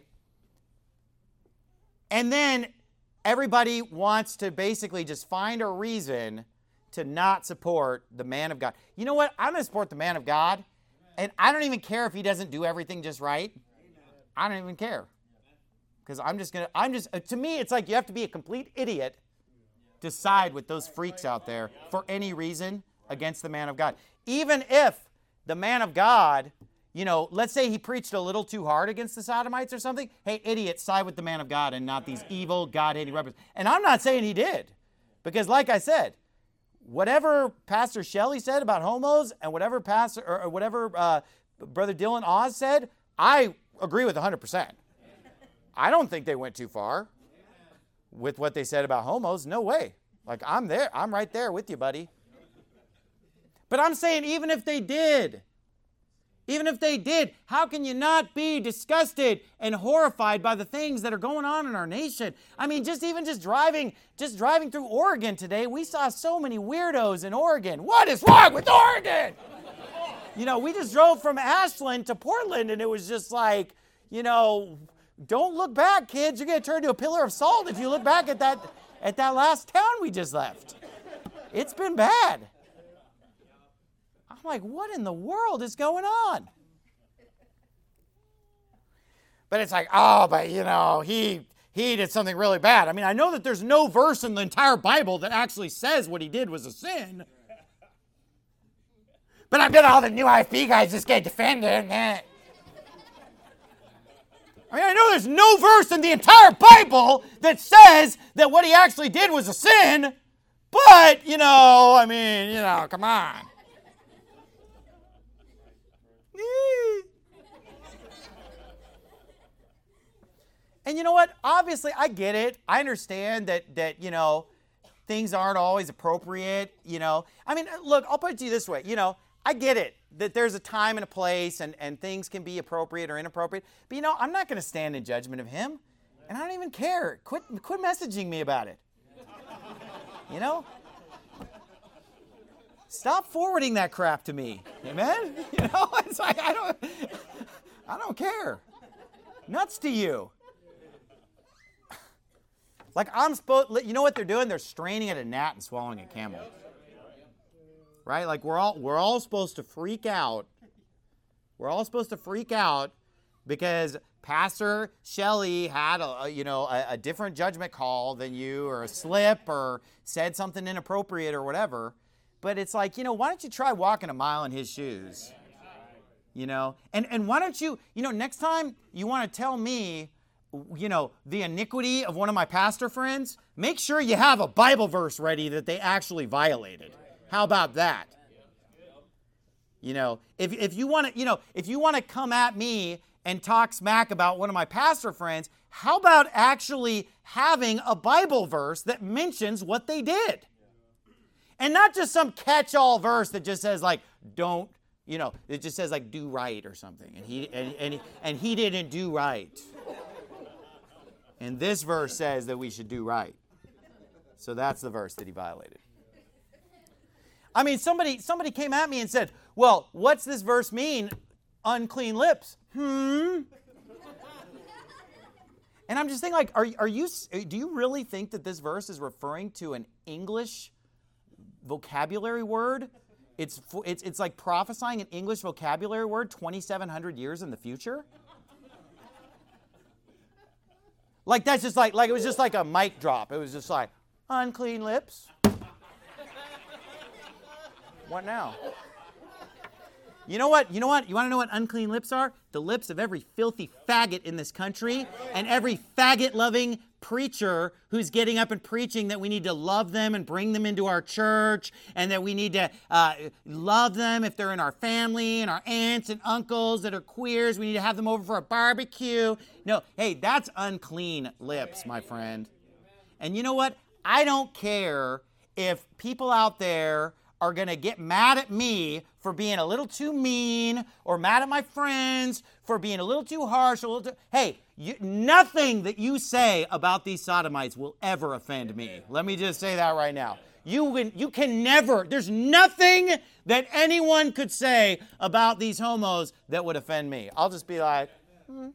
And then everybody wants to basically just find a reason to not support the man of God. You know what? I'm going to support the man of God, and I don't even care if he doesn't do everything just right. I don't even care. Because I'm just going to, I'm just, to me, it's like you have to be a complete idiot to side with those freaks out there for any reason against the man of God. Even if the man of God, you know, let's say he preached a little too hard against the sodomites or something. Hey, idiot, side with the man of God and not these evil, God-hating rebels. And I'm not saying he did. Because like I said, whatever Pastor Shelley said about homos and whatever Pastor or whatever uh, Brother Dylan Oz said, I agree with one hundred percent. I don't think they went too far with what they said about homos. No way. Like, I'm there. I'm right there with you, buddy. But I'm saying even if they did, even if they did, how can you not be disgusted and horrified by the things that are going on in our nation? I mean, just even just driving, just driving through Oregon today, we saw so many weirdos in Oregon. What is wrong with Oregon? You know, we just drove from Ashland to Portland, and it was just like, you know, don't look back, kids. You're going to turn into a pillar of salt if you look back at that at that last town we just left. It's been bad. I'm like, what in the world is going on? But it's like, oh, but you know, he he did something really bad. I mean, I know that there's no verse in the entire Bible that actually says what he did was a sin. But I bet all the new I F B guys just get defended. I mean, I know there's no verse in the entire Bible that says that what he actually did was a sin. But, you know, I mean, you know, come on. And you know what? Obviously, I get it. I understand that, that, you know, things aren't always appropriate, you know. I mean, look, I'll put it to you this way. You know, I get it, that there's a time and a place and, and things can be appropriate or inappropriate. But, you know, I'm not going to stand in judgment of him. And I don't even care. Quit, quit messaging me about it. You know? Stop forwarding that crap to me. Amen? You know, it's like, I don't, I don't care. Nuts to you. Like I'm supposed, you know what they're doing? They're straining at a gnat and swallowing a camel. Right? Like we're all we're all supposed to freak out. We're all supposed to freak out because Pastor Shelley had a, a you know a, a different judgment call than you, or a slip, or said something inappropriate or whatever. But it's like, you know, why don't you try walking a mile in his shoes? You know, and and why don't you, you know, next time you want to tell me, you know, the iniquity of one of my pastor friends, make sure you have a Bible verse ready that they actually violated. How about that? You know, if if you want to, you know, if you want to come at me and talk smack about one of my pastor friends, how about actually having a Bible verse that mentions what they did? And not just some catch-all verse that just says like, don't, you know, it just says like, do right or something. And he and and he, and he didn't do right. And this verse says that we should do right. So that's the verse that he violated. I mean, somebody somebody came at me and said, well, what's this verse mean? Unclean lips. Hmm? And I'm just thinking, like, are, are you, do you really think that this verse is referring to an English vocabulary word? It's, it's, it's like prophesying an English vocabulary word twenty-seven hundred years in the future? Like, that's just like, like, it was just like a mic drop. It was just like, unclean lips. What now? You know what? You know what? You want to know what unclean lips are? The lips of every filthy faggot in this country and every faggot-loving preacher who's getting up and preaching that we need to love them and bring them into our church, and that we need to uh, love them if they're in our family, and our aunts and uncles that are queers. We need to have them over for a barbecue. No, hey, that's unclean lips, my friend. And you know what? I don't care if people out there are going to get mad at me for being a little too mean, or mad at my friends for being a little too harsh. A little too, hey, you, nothing that you say about these sodomites will ever offend me. Let me just say that right now. You can, you can never, there's nothing that anyone could say about these homos that would offend me. I'll just be like, hmm.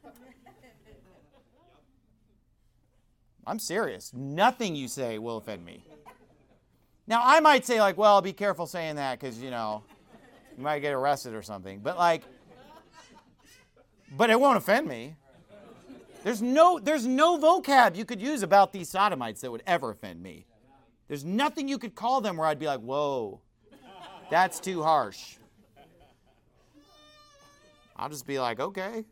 I'm serious. Nothing you say will offend me. Now, I might say, like, well, be careful saying that because, you know, you might get arrested or something. But, like, but it won't offend me. There's no, there's no vocab you could use about these sodomites that would ever offend me. There's nothing you could call them where I'd be like, whoa, that's too harsh. I'll just be like, okay.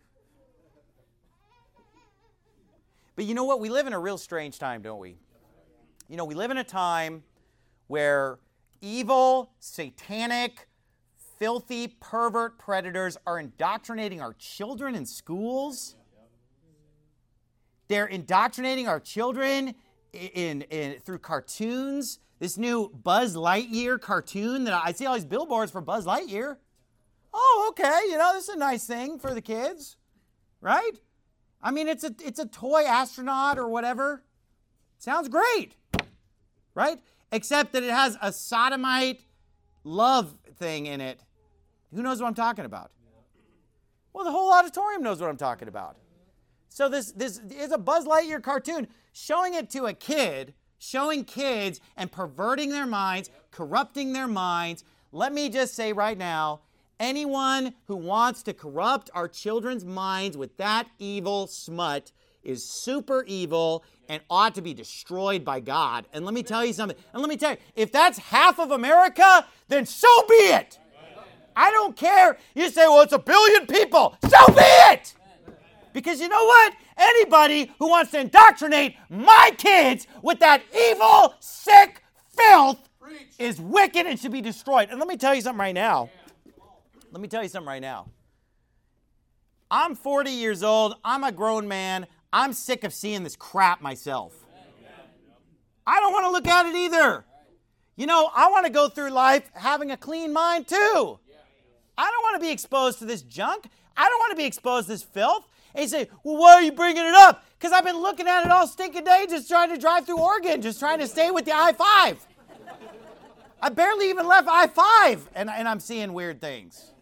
But you know what? We live in a real strange time, don't we? You know, we live in a time where evil, satanic, filthy, pervert predators are indoctrinating our children in schools. They're indoctrinating our children in, in, in through cartoons. This new Buzz Lightyear cartoon that I see all these billboards for Buzz Lightyear. Oh, okay, you know, this is a nice thing for the kids, right? I mean, it's a it's a toy astronaut or whatever. Sounds great, right? Except that it has a sodomite love thing in it. Who knows what I'm talking about? Well, the whole auditorium knows what I'm talking about. So this, this is a Buzz Lightyear cartoon showing it to a kid, showing kids and perverting their minds, corrupting their minds. Let me just say right now, anyone who wants to corrupt our children's minds with that evil smut is super evil and ought to be destroyed by God. And let me tell you something. And let me tell you, if that's half of America, then so be it. I don't care. You say, well, it's a billion people. So be it. Because you know what? Anybody who wants to indoctrinate my kids with that evil, sick filth is wicked and should be destroyed. And let me tell you something right now. Let me tell you something right now. I'm forty years old. I'm a grown man. I'm sick of seeing this crap myself. I don't want to look at it either. You know, I want to go through life having a clean mind too. I don't want to be exposed to this junk. I don't want to be exposed to this filth. And you say, well, why are you bringing it up? Because I've been looking at it all stinking day just trying to drive through Oregon, just trying to stay with the I five. I barely even left I five, and, and I'm seeing weird things.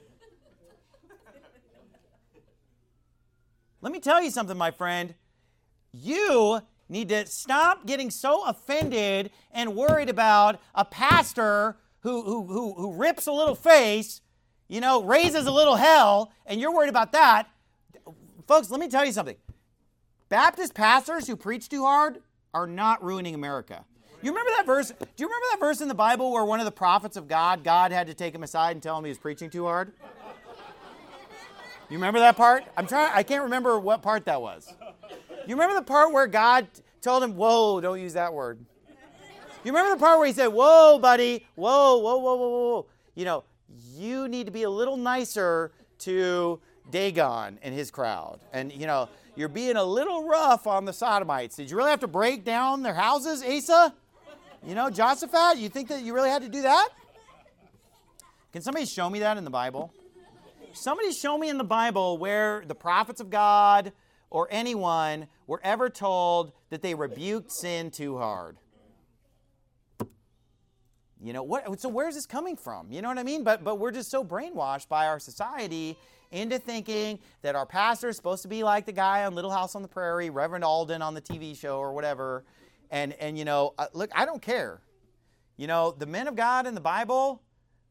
Let me tell you something, my friend. You need to stop getting so offended and worried about a pastor who, who, who, who rips a little face, you know, raises a little hell, and you're worried about that. Folks, let me tell you something. Baptist pastors who preach too hard are not ruining America. You remember that verse? Do you remember that verse in the Bible where one of the prophets of God, God had to take him aside and tell him he was preaching too hard? You remember that part? I'm trying. I can't remember what part that was. You remember the part where God told him, "Whoa, don't use that word." You remember the part where he said, "Whoa, buddy, whoa, whoa, whoa, whoa, whoa." You know, you need to be a little nicer to Dagon and his crowd, and you know, you're being a little rough on the Sodomites. Did you really have to break down their houses, Asa? You know, Jehoshaphat, you think that you really had to do that? Can somebody show me that in the Bible? Somebody show me in the Bible where the prophets of God or anyone were ever told that they rebuked sin too hard. You know, what? So where's this coming from? You know what I mean? But but we're just so brainwashed by our society into thinking that our pastor is supposed to be like the guy on Little House on the Prairie, Reverend Alden on the T V show or whatever. And, and you know, uh, look, I don't care. You know, the men of God in the Bible,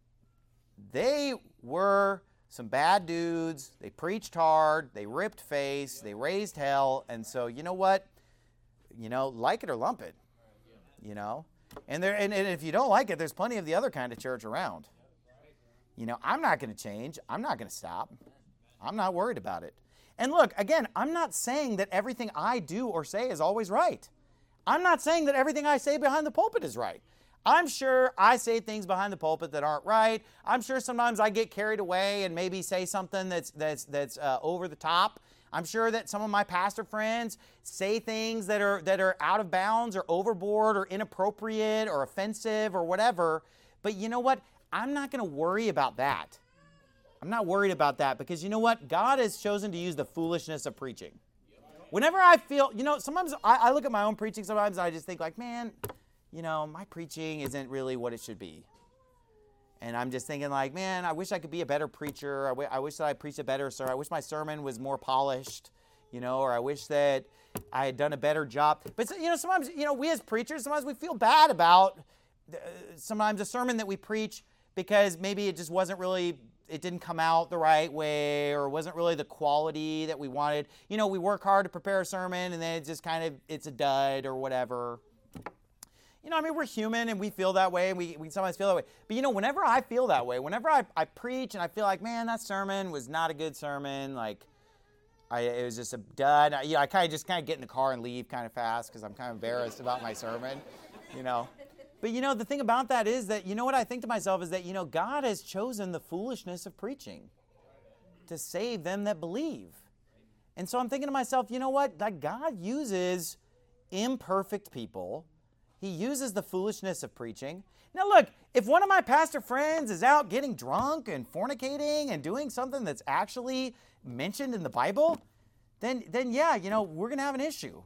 they were some bad dudes. They preached hard. They ripped face. They raised hell. And so, you know what? You know, like it or lump it. You know? And there, and, and if you don't like it, there's plenty of the other kind of church around. You know, I'm not going to change. I'm not going to stop. I'm not worried about it. And look, again, I'm not saying that everything I do or say is always right. I'm not saying that everything I say behind the pulpit is right. I'm sure I say things behind the pulpit that aren't right. I'm sure sometimes I get carried away and maybe say something that's that's that's uh, over the top. I'm sure that some of my pastor friends say things that are that are out of bounds or overboard or inappropriate or offensive or whatever. But you know what? I'm not going to worry about that. I'm not worried about that because you know what? God has chosen to use the foolishness of preaching. Whenever I feel, you know, sometimes I, I look at my own preaching sometimes and I just think like, man, you know, my preaching isn't really what it should be. And I'm just thinking like, man, I wish I could be a better preacher. I, w- I wish that I preached a better sermon. I wish my sermon was more polished, you know, or I wish that I had done a better job. But, you know, sometimes, you know, we as preachers, sometimes we feel bad about uh, sometimes a sermon that we preach because maybe it just wasn't really, it didn't come out the right way or wasn't really the quality that we wanted. You know, we work hard to prepare a sermon and then it's just kind of, it's a dud or whatever. You know, I mean, we're human and we feel that way and we, we sometimes feel that way. But, you know, whenever I feel that way, whenever I, I preach and I feel like, man, that sermon was not a good sermon, like, I, it was just a dud. I, you know, I kind of just kind of get in the car and leave kind of fast because I'm kind of embarrassed about my sermon, you know. But, you know, the thing about that is that, you know what I think to myself is that, you know, God has chosen the foolishness of preaching to save them that believe. And so I'm thinking to myself, you know what? Like, God uses imperfect people. He uses the foolishness of preaching. Now look, if one of my pastor friends is out getting drunk and fornicating and doing something that's actually mentioned in the Bible, then, then yeah, you know, we're going to have an issue.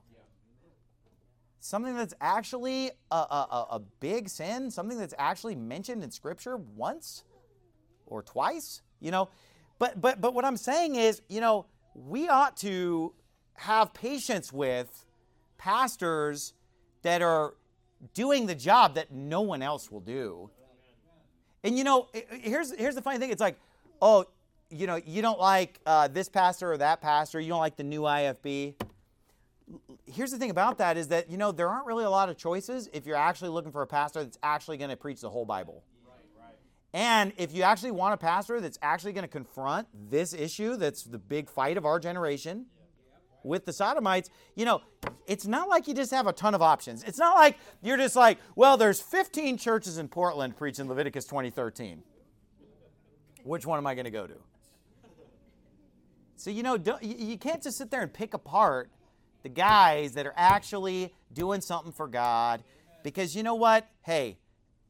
Something that's actually a, a, a big sin, something that's actually mentioned in Scripture once or twice, you know. But, but, but what I'm saying is, you know, we ought to have patience with pastors that are doing the job that no one else will do. And you know, here's here's the funny thing. It's like, oh, you know, you don't like uh, this pastor or that pastor. You don't like the new I F B. Here's the thing about that is that, you know, there aren't really a lot of choices if you're actually looking for a pastor that's actually going to preach the whole Bible. Right, right. And if you actually want a pastor that's actually going to confront this issue that's the big fight of our generation, with the Sodomites, you know, it's not like you just have a ton of options. It's not like you're just like, well, there's fifteen churches in Portland preaching Leviticus twenty thirteen. Which one am I going to go to? So, you know, don't, you can't just sit there and pick apart the guys that are actually doing something for God because you know what? Hey,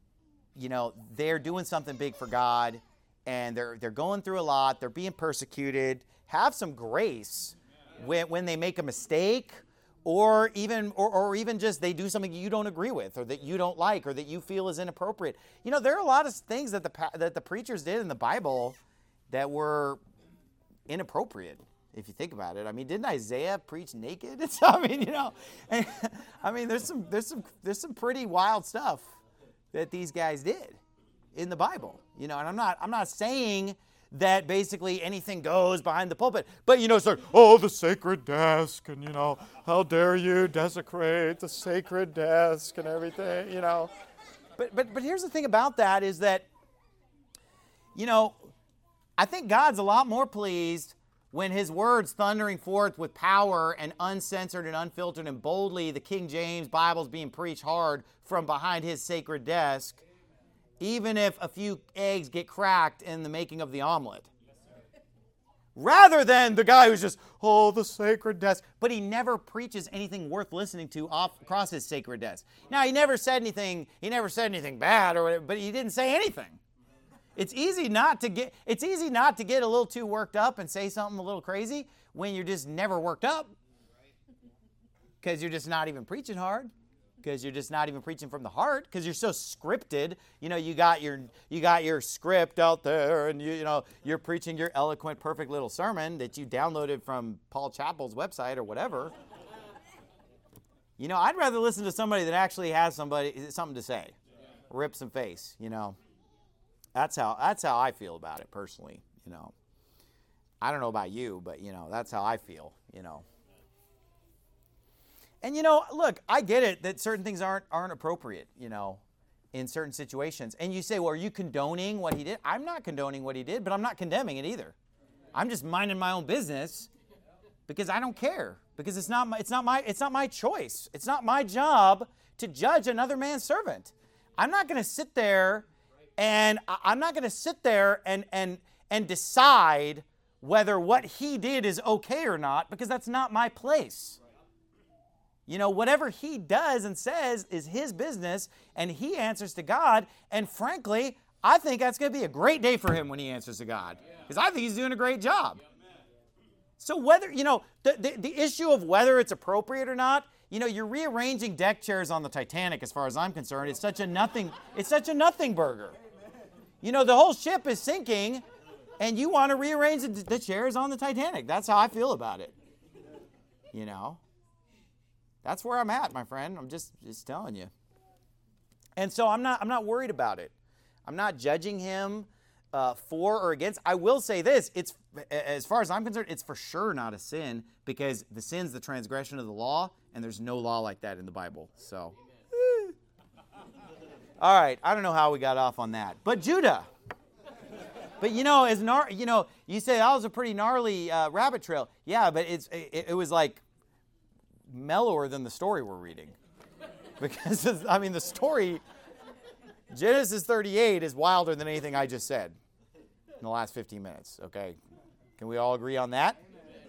you know, they're doing something big for God, and they're they're going through a lot. They're being persecuted. Have some grace when when they make a mistake, or even or, or even just they do something you don't agree with, or that you don't like, or that you feel is inappropriate. You know, there are a lot of things that the that the preachers did in the Bible that were inappropriate. If you think about it, I mean, didn't Isaiah preach naked? It's, I mean, you know, and, I mean, there's some, there's some, there's some pretty wild stuff that these guys did in the Bible, you know. And I'm not, I'm not saying that basically anything goes behind the pulpit, but you know, it's like, oh, the sacred desk, and you know, how dare you desecrate the sacred desk and everything, you know. But, but, but here's the thing about that is that, you know, I think God's a lot more pleased when his words thundering forth with power and uncensored and unfiltered and boldly, the King James Bible's being preached hard from behind his sacred desk, even if a few eggs get cracked in the making of the omelet. Rather than the guy who's just, oh, the sacred desk. But he never preaches anything worth listening to off across his sacred desk. Now, he never said anything, he never said anything bad, or whatever, but he didn't say anything. It's easy not to get it's easy not to get a little too worked up and say something a little crazy when you're just never worked up. Because you're just not even preaching hard. Because you're just not even preaching from the heart. Because you're so scripted. You know, you got your you got your script out there, and you you know you're preaching your eloquent, perfect little sermon that you downloaded from Paul Chappell's website or whatever. You know, I'd rather listen to somebody that actually has somebody something to say. Rip some face, you know. That's how that's how I feel about it personally, you know. I don't know about you, but you know, that's how I feel, you know. And you know, look, I get it that certain things aren't aren't appropriate, you know, in certain situations. And you say, well, are you condoning what he did? I'm not condoning what he did, but I'm not condemning it either. I'm just minding my own business because I don't care. Because it's not my, it's not my it's not my choice. It's not my job to judge another man's servant. I'm not going to sit there And I'm not going to sit there and, and, and decide whether what he did is okay or not, because that's not my place. You know, whatever he does and says is his business, and he answers to God. And frankly, I think that's going to be a great day for him when he answers to God, because I think he's doing a great job. So whether, you know, the, the, the issue of whether it's appropriate or not, you know, you're rearranging deck chairs on the Titanic as far as I'm concerned. It's such a nothing, it's such a nothing burger. You know, the whole ship is sinking, and you want to rearrange the, the chairs on the Titanic. That's how I feel about it. You know? That's where I'm at, my friend. I'm just, just telling you. And so I'm not I'm not worried about it. I'm not judging him uh, for or against. I will say this. It's, as far as I'm concerned, it's for sure not a sin, because the sin's the transgression of the law, and there's no law like that in the Bible. So... All right, I don't know how we got off on that. But Judah. But you know, as gnar- you know, you say that was a pretty gnarly uh, rabbit trail. Yeah, but it's it, it was like mellower than the story we're reading. Because, I mean, the story, Genesis thirty-eight is wilder than anything I just said in the last fifteen minutes, okay? Can we all agree on that?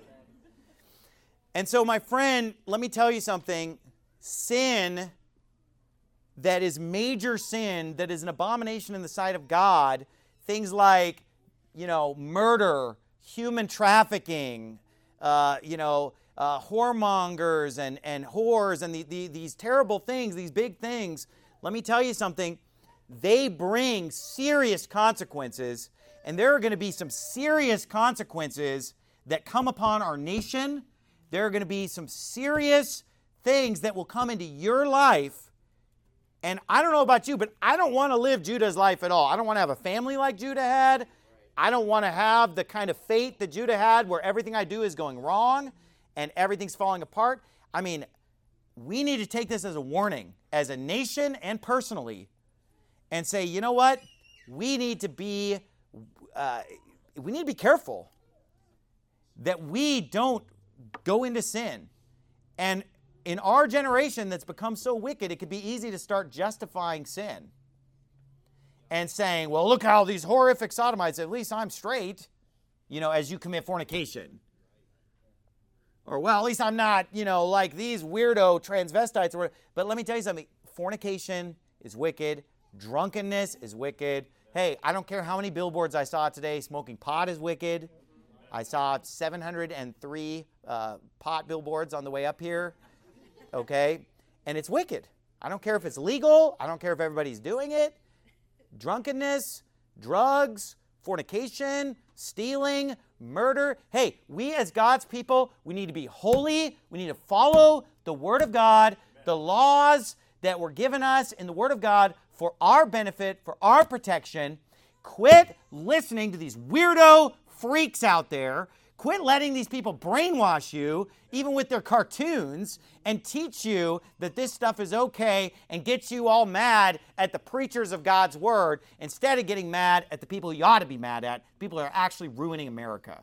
And so, my friend, let me tell you something. Sin that is major sin, that is an abomination in the sight of God, things like, you know, murder, human trafficking, uh, you know, uh, whoremongers and, and whores and the, the, these terrible things, these big things, let me tell you something, they bring serious consequences, and there are going to be some serious consequences that come upon our nation. There are going to be some serious things that will come into your life. And I don't know about you, but I don't want to live Judah's life at all. I don't want to have a family like Judah had. I don't want to have the kind of fate that Judah had, where everything I do is going wrong and everything's falling apart. I mean, we need to take this as a warning, as a nation and personally, and say, you know what? We need to be, uh, we need to be careful that we don't go into sin. And in our generation that's become so wicked, it could be easy to start justifying sin and saying, well, look how these horrific sodomites, at least I'm straight, you know, as you commit fornication. Or, well, at least I'm not, you know, like these weirdo transvestites. Or, but let me tell you something. Fornication is wicked. Drunkenness is wicked. Hey, I don't care how many billboards I saw today. Smoking pot is wicked. I saw seven hundred three uh, pot billboards on the way up here. Okay? And it's wicked. I don't care if it's legal. I don't care if everybody's doing it. Drunkenness, drugs, fornication, stealing, murder. Hey, we as God's people, we need to be holy. We need to follow the Word of God, the laws that were given us in the Word of God for our benefit, for our protection. Quit listening to these weirdo freaks out there. Quit letting these people brainwash you, even with their cartoons, and teach you that this stuff is okay and get you all mad at the preachers of God's Word instead of getting mad at the people you ought to be mad at, people that are actually ruining America.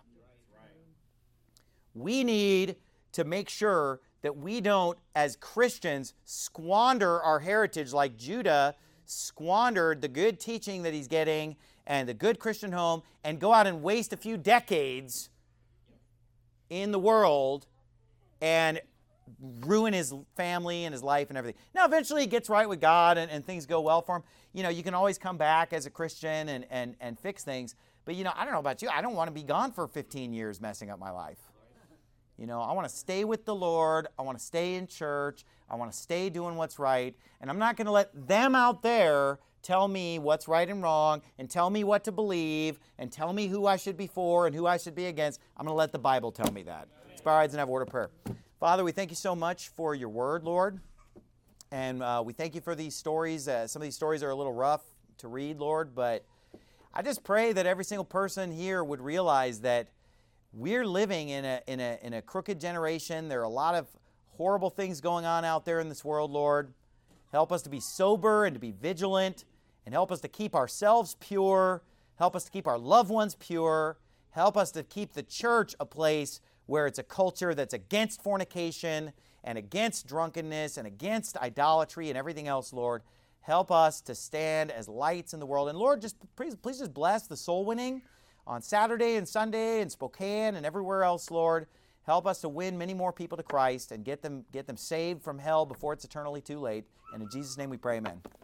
We need to make sure that we don't, as Christians, squander our heritage like Judah squandered the good teaching that he's getting and the good Christian home and go out and waste a few decades in the world and ruin his family and his life and everything. Now, eventually he gets right with God and, and things go well for him. You know, you can always come back as a Christian and, and, and fix things. But, you know, I don't know about you. I don't want to be gone for fifteen years messing up my life. You know, I want to stay with the Lord. I want to stay in church. I want to stay doing what's right. And I'm not going to let them out there tell me what's right and wrong and tell me what to believe and tell me who I should be for and who I should be against. I'm going to let the Bible tell me that. Let's bow our heads and have a word of prayer. Father, we thank you so much for your word, Lord. And uh, we thank you for these stories. Uh, some of these stories are a little rough to read, Lord, but I just pray that every single person here would realize that we're living in a, in a, in a crooked generation. There are a lot of horrible things going on out there in this world, Lord. Help us to be sober and to be vigilant. And help us to keep ourselves pure. Help us to keep our loved ones pure. Help us to keep the church a place where it's a culture that's against fornication and against drunkenness and against idolatry and everything else, Lord. Help us to stand as lights in the world. And Lord, just please, please just bless the soul winning on Saturday and Sunday in Spokane and everywhere else, Lord. Help us to win many more people to Christ and get them, get them saved from hell before it's eternally too late. And in Jesus' name we pray, amen.